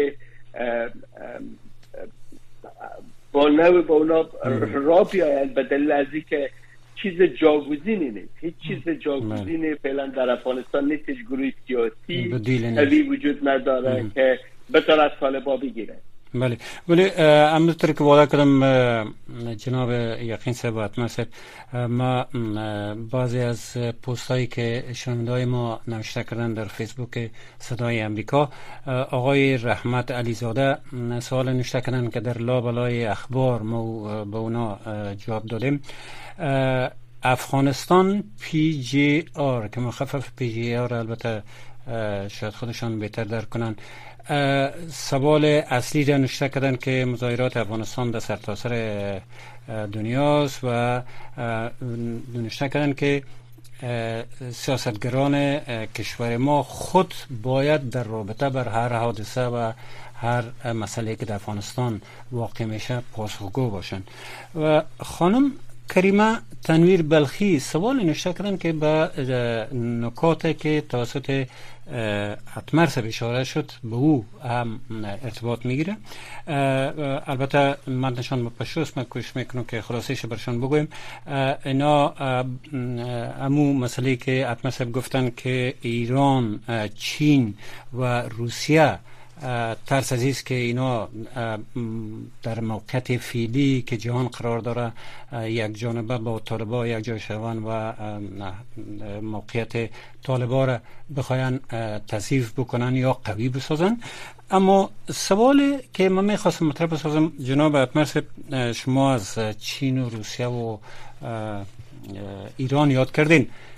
با نوع با اونا را بیاید به دلیل از اینکه چیز جاگزینی نیست، هیچ چیز جاگزینی فعلا در افغانستان نیست، هیچ گروه سیاسی قوی وجود نداره مم. که بتونه از طالبان بگیره. بله ولی همونطور که وعده کردم جناب یقین صاحب حتما صاحب، ما بعضی از پستایی که شنونده‌های ما نوشته کردن در فیسبوک صدای امریکا، آقای رحمت علیزاده سوال نوشته کردن که در لابلای اخبار ما به اونا جواب دادیم. افغانستان پی جی آر که مخفف پی جی آر البته شاید خودشان بهتر درک کنن، سوال اصلی را نوشته کردن که مظاهرات افغانستان در سرتاسر دنیاست و نوشته کردن که سیاستگران کشور ما خود باید در رابطه بر هر حادثه و هر مسئله که در افغانستان واقع میشه پاسخگو باشن. و خانم کریمه تنویر بلخی سوال نوشته کردن که به نکاتی که توسط اتمرس اشاره شد به او هم ارتباط میگیره. البته من نشان پشوست من کوشش میکنم که خلاصیش برشان بگویم. اینا امو مسئله که اتمرس گفتن که ایران، چین و روسیه ترس از است که اینا در موقعیت فعلی که جهان قرار داره یک جانبه با طالبان یک جای شوند و موقعیت طالبان را بخواین تضعیف بکنن یا قوی بسازن. اما سوالی که من میخواستم مطرح بسازم جناب اتمرس، شما از چین و روسیه و ایران یاد کردین،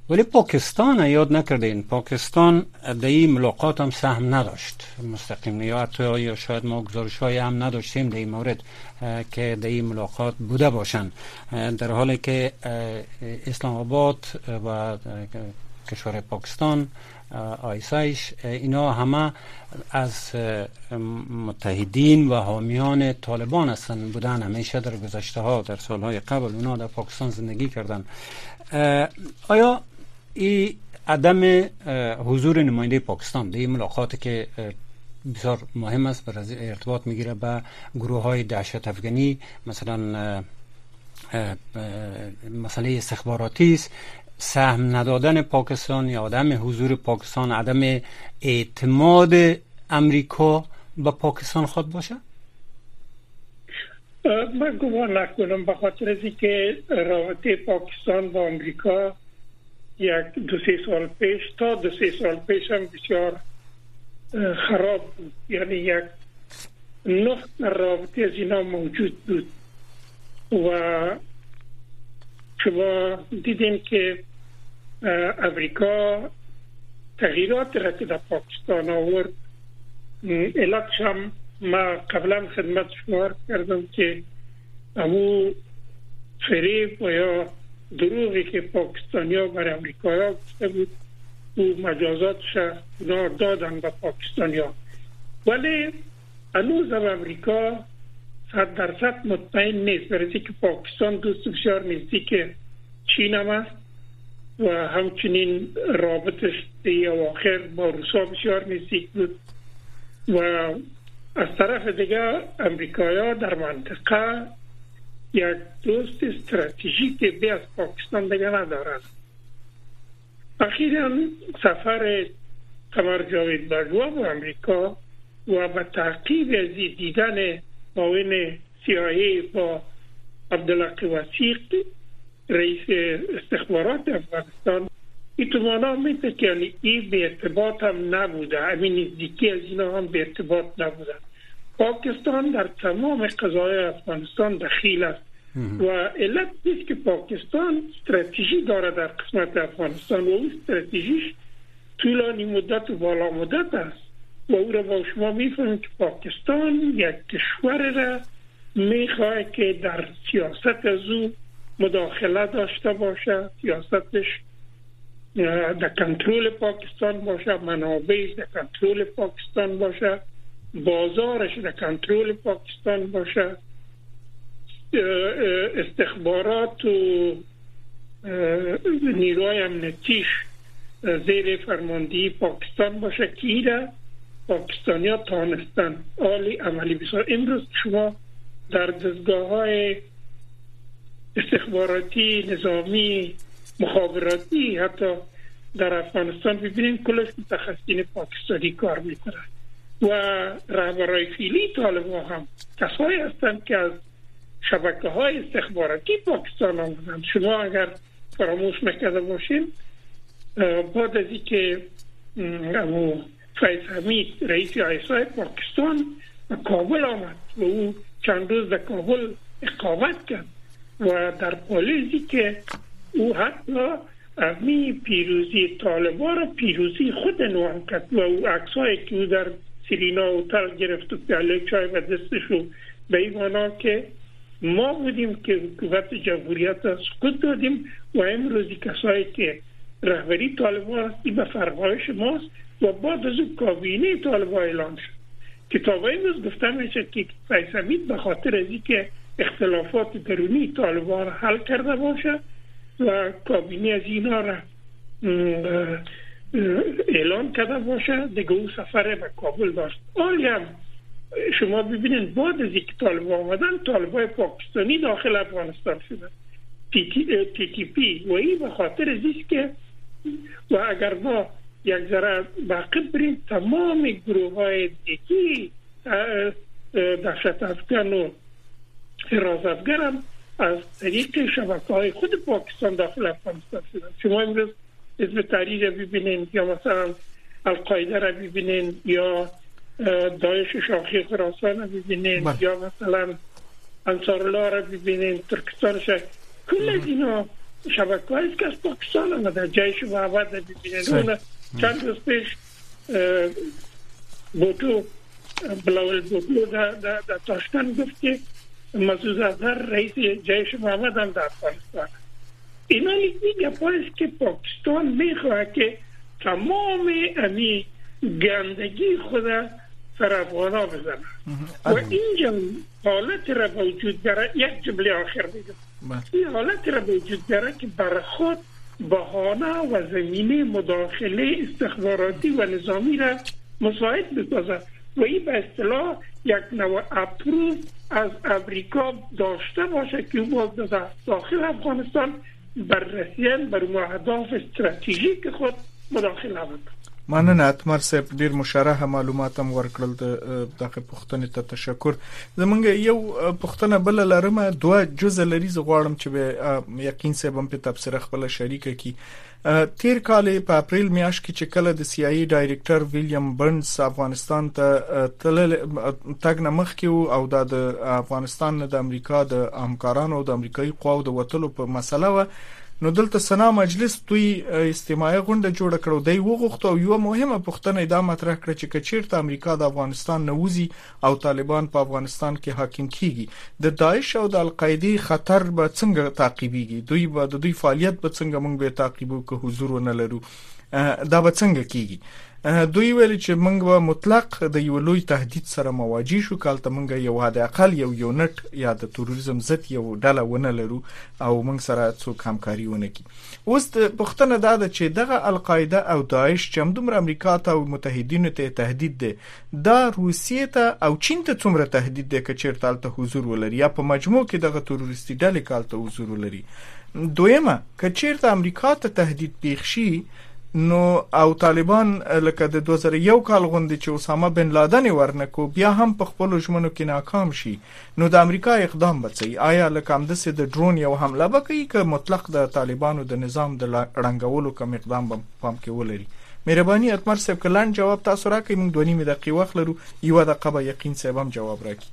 ولی پاکستان یاد نکردین، پاکستان در این ملاقات هم سهم نداشت مستقیم، یا حتی یا شاید ما گزارش های هم نداشتیم در این مورد که در این ملاقات بوده باشن، در حالی که اسلام آباد و کشور پاکستان آیسایش اینا همه از متحدین و حامیان طالبان هستن بودن، همیشه در گذشته ها در سالهای قبل اونا در پاکستان زندگی کردن. آیا این عدم حضور نماینده پاکستان در این ملاقاتی که بسیار مهم است، بر ارتباط میگیره به گروه های دهشت افغانی، مثلا مسئله استخباراتی است، سهم ندادن پاکستان یا عدم حضور پاکستان عدم اعتماد امریکا به پاکستان خود باشه؟ من گمان نکنم، به خاطر از اینکه رابطه پاکستان با امریکا یک دو سه سال پیش تا دو سه سال پیش هم بسیار خراب بود، یعنی یک نقص در رابطه از اینا موجود بود و شما دیدین که امریکا تغییرات را که در پاکستان آورد، علتش هم ما قبلا خدمت شما کردم که امو فریب و یا دروغی که پاکستانی ها بر امریکایی ها گفته بود او مجازاتش اونا دادن به پاکستانی ها، ولی هنوز هم امریکا صد درصد مطمئن نیست، برای که پاکستان دوست بسیار نزدیک چین هم است و همچنین رابطش در اواخر با روسا بسیار نزدیک بود و از طرف دیگه امریکایی ها در منطقه یک دوست استراتژیک بی از پاکستان دیگه ندارد. اخیراً سفر قمر جاوید بجوا به امریکا و به تعقیب از دیدن معاون سی آی ای با عبدالحق وثیق رئیس استخبارات افغانستان، این تو مانا میده که این به ارتباط هم نبوده، همین نزدیکی از اینا هم به ارتباط نبوده. پاکستان در تمام قضایای افغانستان دخیل است و علت نیست که پاکستان استراتژی داره در قسمت افغانستان و اون استراتژیش طولانی مدت و بالا مدت است و او را با شما میفهمید که پاکستان یک کشور را میخواه که در سیاست از او مداخله داشته باشه، سیاستش در کنترل پاکستان باشه، منابعش در کنترل پاکستان باشه، بازارش در کنترل پاکستان باشه، استخبارات و نیروهای امنیتیش زیر فرماندهی پاکستان باشه که ایره پاکستانی ها تانستن عالی عملی بسار. امروز شما در دستگاه های استخباراتی، نظامی، مخابراتی حتی در افغانستان ببینید کلش متخصصین پاکستانی کار میکنن و رهبرای فعلی طالبان هم کسایی هستند که از شبکه های استخباراتی پاکستان آمدن. شما اگر فراموش نکرده باشین بعد از اینکه فیض حمید رئیس آی اس آی پاکستان به کابل آمد و او چند روز در کابل اقامت کرد و در پالیزی که او حتی امی پیروزی طالبان را پیروزی خود عنوان کرد و او عکسایی که او در سیرینا هتل گرفت و پیاله چای و دستشو به این معنا که ما بودیم که حکومت جمهوریت را سقوط دادیم و امروزی کسایی که رهبری طالبان هستی به فرمایش ماست و بعد از اون کابینه طالبان اعلان شد که تا به امروز گفته میشه که فیض حمید به خاطر از اینکه اختلافات درونی طالبان حل کرده باشه و کابینه از اینا را اعلان کرده باشه دیگه او سفر به کابل داشت. حالی هم شما ببینید بعد از اینکه طالبان آمدن طالبان پاکستانی داخل افغانستان شدن تی تی پی و این به خاطر از اینکه که و اگر ما یک ذره باقی بریم تمام گروه های دیگی دهشت افغان و حراس افغان هم از طریق شبکه های خود پاکستان داخل افغانستان شدن. شما امروز حزب تحریر را ببینین یا مثلا القاعده را ببینین یا داعش شاخی خراسان را ببینین یا مثلا انصار الله را ببینین ترکستان شهر، کل از اینا شبکه‌ای است که از پاکستان آمده. جیش محمد ببینید چند روز پیش بوتو بلاول بوتو در در تاشکند گفت که مسعود اظهر رئیس جیش محمد هم در افغانستان. اینا دیگه پایست که پاکستان میخواه که تمام امی گندگی خود سر افغانا بزنه و اینجا حالت را وجود داره. یک جمله آخر میگم، این حالت را وجود داره که بر خود بهانه و زمینه مداخله استخباراتی و نظامی را مساعد بسازه و این به اصطلاح یک نوع اپروف از امریکا داشته باشه که او در داخل افغانستان بر رسیدن بر اهداف استراتژیک خود مداخله وکړي. مننه اتمر صاحب، ډیر مشرحه معلومات هم ورکړل. دغه پوښتنې ته تشکر. زمونږ یو پوښتنه بل لرمه، دوه جزء لري، زه غواړم چې به یقین صاحب هم په تفسیر خپل شریک کی. تیر کال په اپریل میاشت کې چې کله د سی آی ای ډایریکټر ویلیام برنز افغانستان ته تل تګ نه مخکې او د افغانستان د امریکا د همکارانو د امریکایي قواو د وټلو په مسله و، نو دلته سنا مجلس دوی استماعي غونډه جوړ کړو. دی وغوښته او یو مهمه پوښتنه دا مطرح کړه چې کچیرته امریکا د افغانستان نووزي او طالبان په افغانستان کې حاکم کیږي، د داعش او د القاعده خطر به څنګه تعقیبيږي، دوی به د دوی فعالیت به څنګه موږ به تعقیبو که حضور ونه لرو، دا به څنګه کیږي. دوی ویل چې موږ به مطلق د یو لوی تهدید سره مواجه شو، کالته موږ یو حد اقل یو یونټ یا د تروریزم ضد یو ډله ونه لرو او موږ سره څوک همکاري ونه کوي. اوس پوښتنه دا ده چې دغه القاعده او داعش چې همدومره امریکا ته او متحدینو ته تهدید ده، دا روسیې ته او چین ته څومره تهدید ده که چیرته هلته حضور ولري یا په مجموع کې دغه تروریستي ډلې کالته حضور ولري. دویمه، که چیرته امریکا ته تهدید پیښ شي نو او طالبان لکه د دوه زره یو کال غوندې چې اسامه بن لادن ورنکو بیا هم په خپل ژمنو کې ناکام شي، نو د امریکا اقدام بڅي آیا لکه همدسې د ډرون یو حمله وکړي که مطلق د طالبانو د نظام د رنګولو کوم اقدام به پام کې ولري؟ مهرباني اتمر صاحب کلان جواب تاسو راکړئ، موږ دوه نیمه دقیقې وخت لرو، یو دقیقه به یقین صاحب هم جواب راکړي.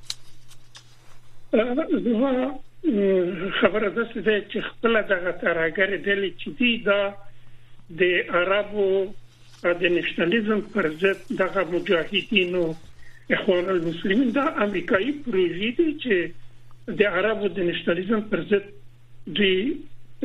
خبره ده چې خپل دغه ترهګر ډلې چې دي دا د عربو د نشنالیزم پر ضد دغه مجاهدینو اخوان المسلمین دا امریکایي پروژې دي چې د عربو د نشنالیزم پر ضد دوی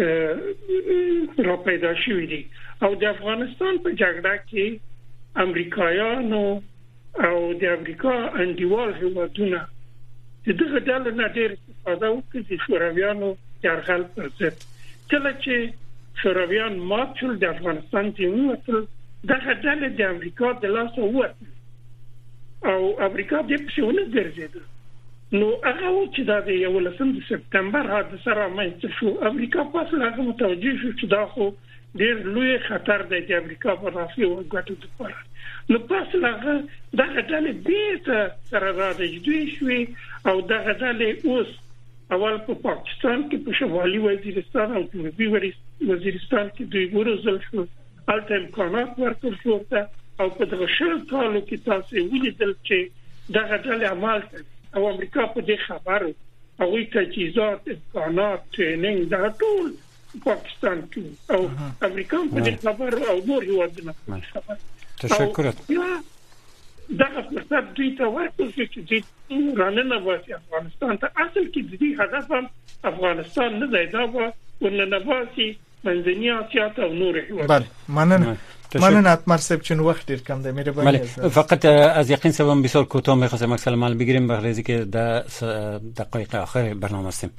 را پیدا شوې دي او د افغانستان په جګړه کې امریکایانو او د امریکا انډیوال هیوادونه دغه ډول نه ډېر استفاده وکړي د شورویانو د یرغل پر ضد. کله چې شورویان مات شول د افغانستان ته ووتل، دغه ډلې د امریکا د لاسه ووتل او امریکا دې پسې ونه ګرځېده. نو هغه و چې دا د یولسم د سپتمبر حادثه رامنځته شو، امریکا پس له هغه متوجه شو چې دا خو ډېر لوی خطر دی د امریکا په رافي او ګټو لپاره. نو پس له هغه دغه ډلې بیرته سره راجدوي شوې او دغه ډلې اوس اول په پاکستان کې په شمالي وزیرستان او جنوبي وزیرستان کې دوی ورزل شو، هلته امکانات ورکړل شو او په دغه شل کالو کې تاسو ولیدل چې دغه ډلې عمل کوي او امریکا په دې خبرو هغوی تجهیزات، امکانات، ټریننګ دا ټول پاکستان کې او امریکا په دې خبرو او نور هیوادونه خبر. تشکر. دغه فرصت دوی ته ورکړل شو چې دوی راننه واسي افغانستان ته. اصل کې د دې هدف هم افغانستان نه دی، دا به ورننه واسي منځني اسیا ته او نور هیوادونه. بله، مننه. مننه اتمر صاحب، چون وقت دیر کم ده مهربانی. فقط از یقین صاحب بسیار کوتاه می‌خواستم یک کلمه بگیریم برای اینکه در دقایق آخر برنامه هستیم.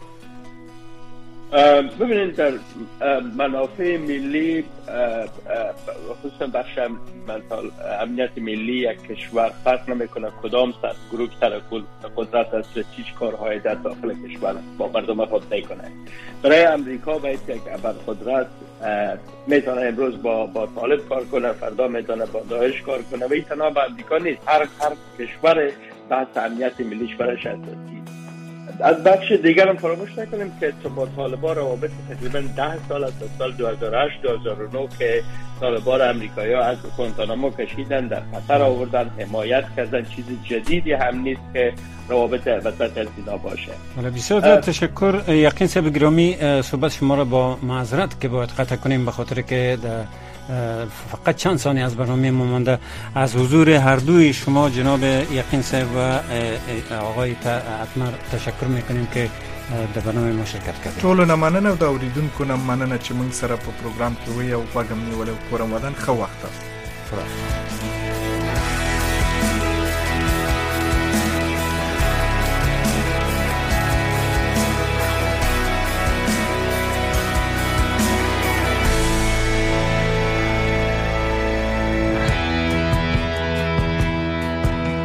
ببینید در منافع ملی خصوصا بخش امنیت ملی یک کشور فرق نمیکنه کدام سر گروه سر قدرت است و چیز کارهای در داخل کشور با مردم خود میکنه. برای امریکا باید یک ابرقدرت میتونه امروز با با طالب کار کنه، فردا میتونه با داعش کار کنه و این تنها به امریکا نیست، هر هر کشور بحث امنیت ملیش برایش اساسی. از بخش دیگر هم فراموش نکنیم که با طالبان روابط تقریبا ده سال از سال دو هزار و هشت دو هزار و نه که طالبان امریکایی ها از گوانتانامو کشیدن در قطر آوردن، حمایت کردن، چیز جدیدی هم نیست که روابط وسط از اینا باشه. بسیار تشکر. یقین صاحب گرامی، صحبت شما را با معذرت که باید قطع کنیم به خاطر که فقط چند ثانیه از برنامه ما مانده. از حضور هر دوی شما جناب یقین صاحب و آقای اتمر تشکر میکنیم که در برنامه ما شرکت کردید. ټول نه مننه او د اوریدونکو نه مننه چې موږ سره په پروګرام کې وي او غوږم نیول او کورم ودان خو وخت.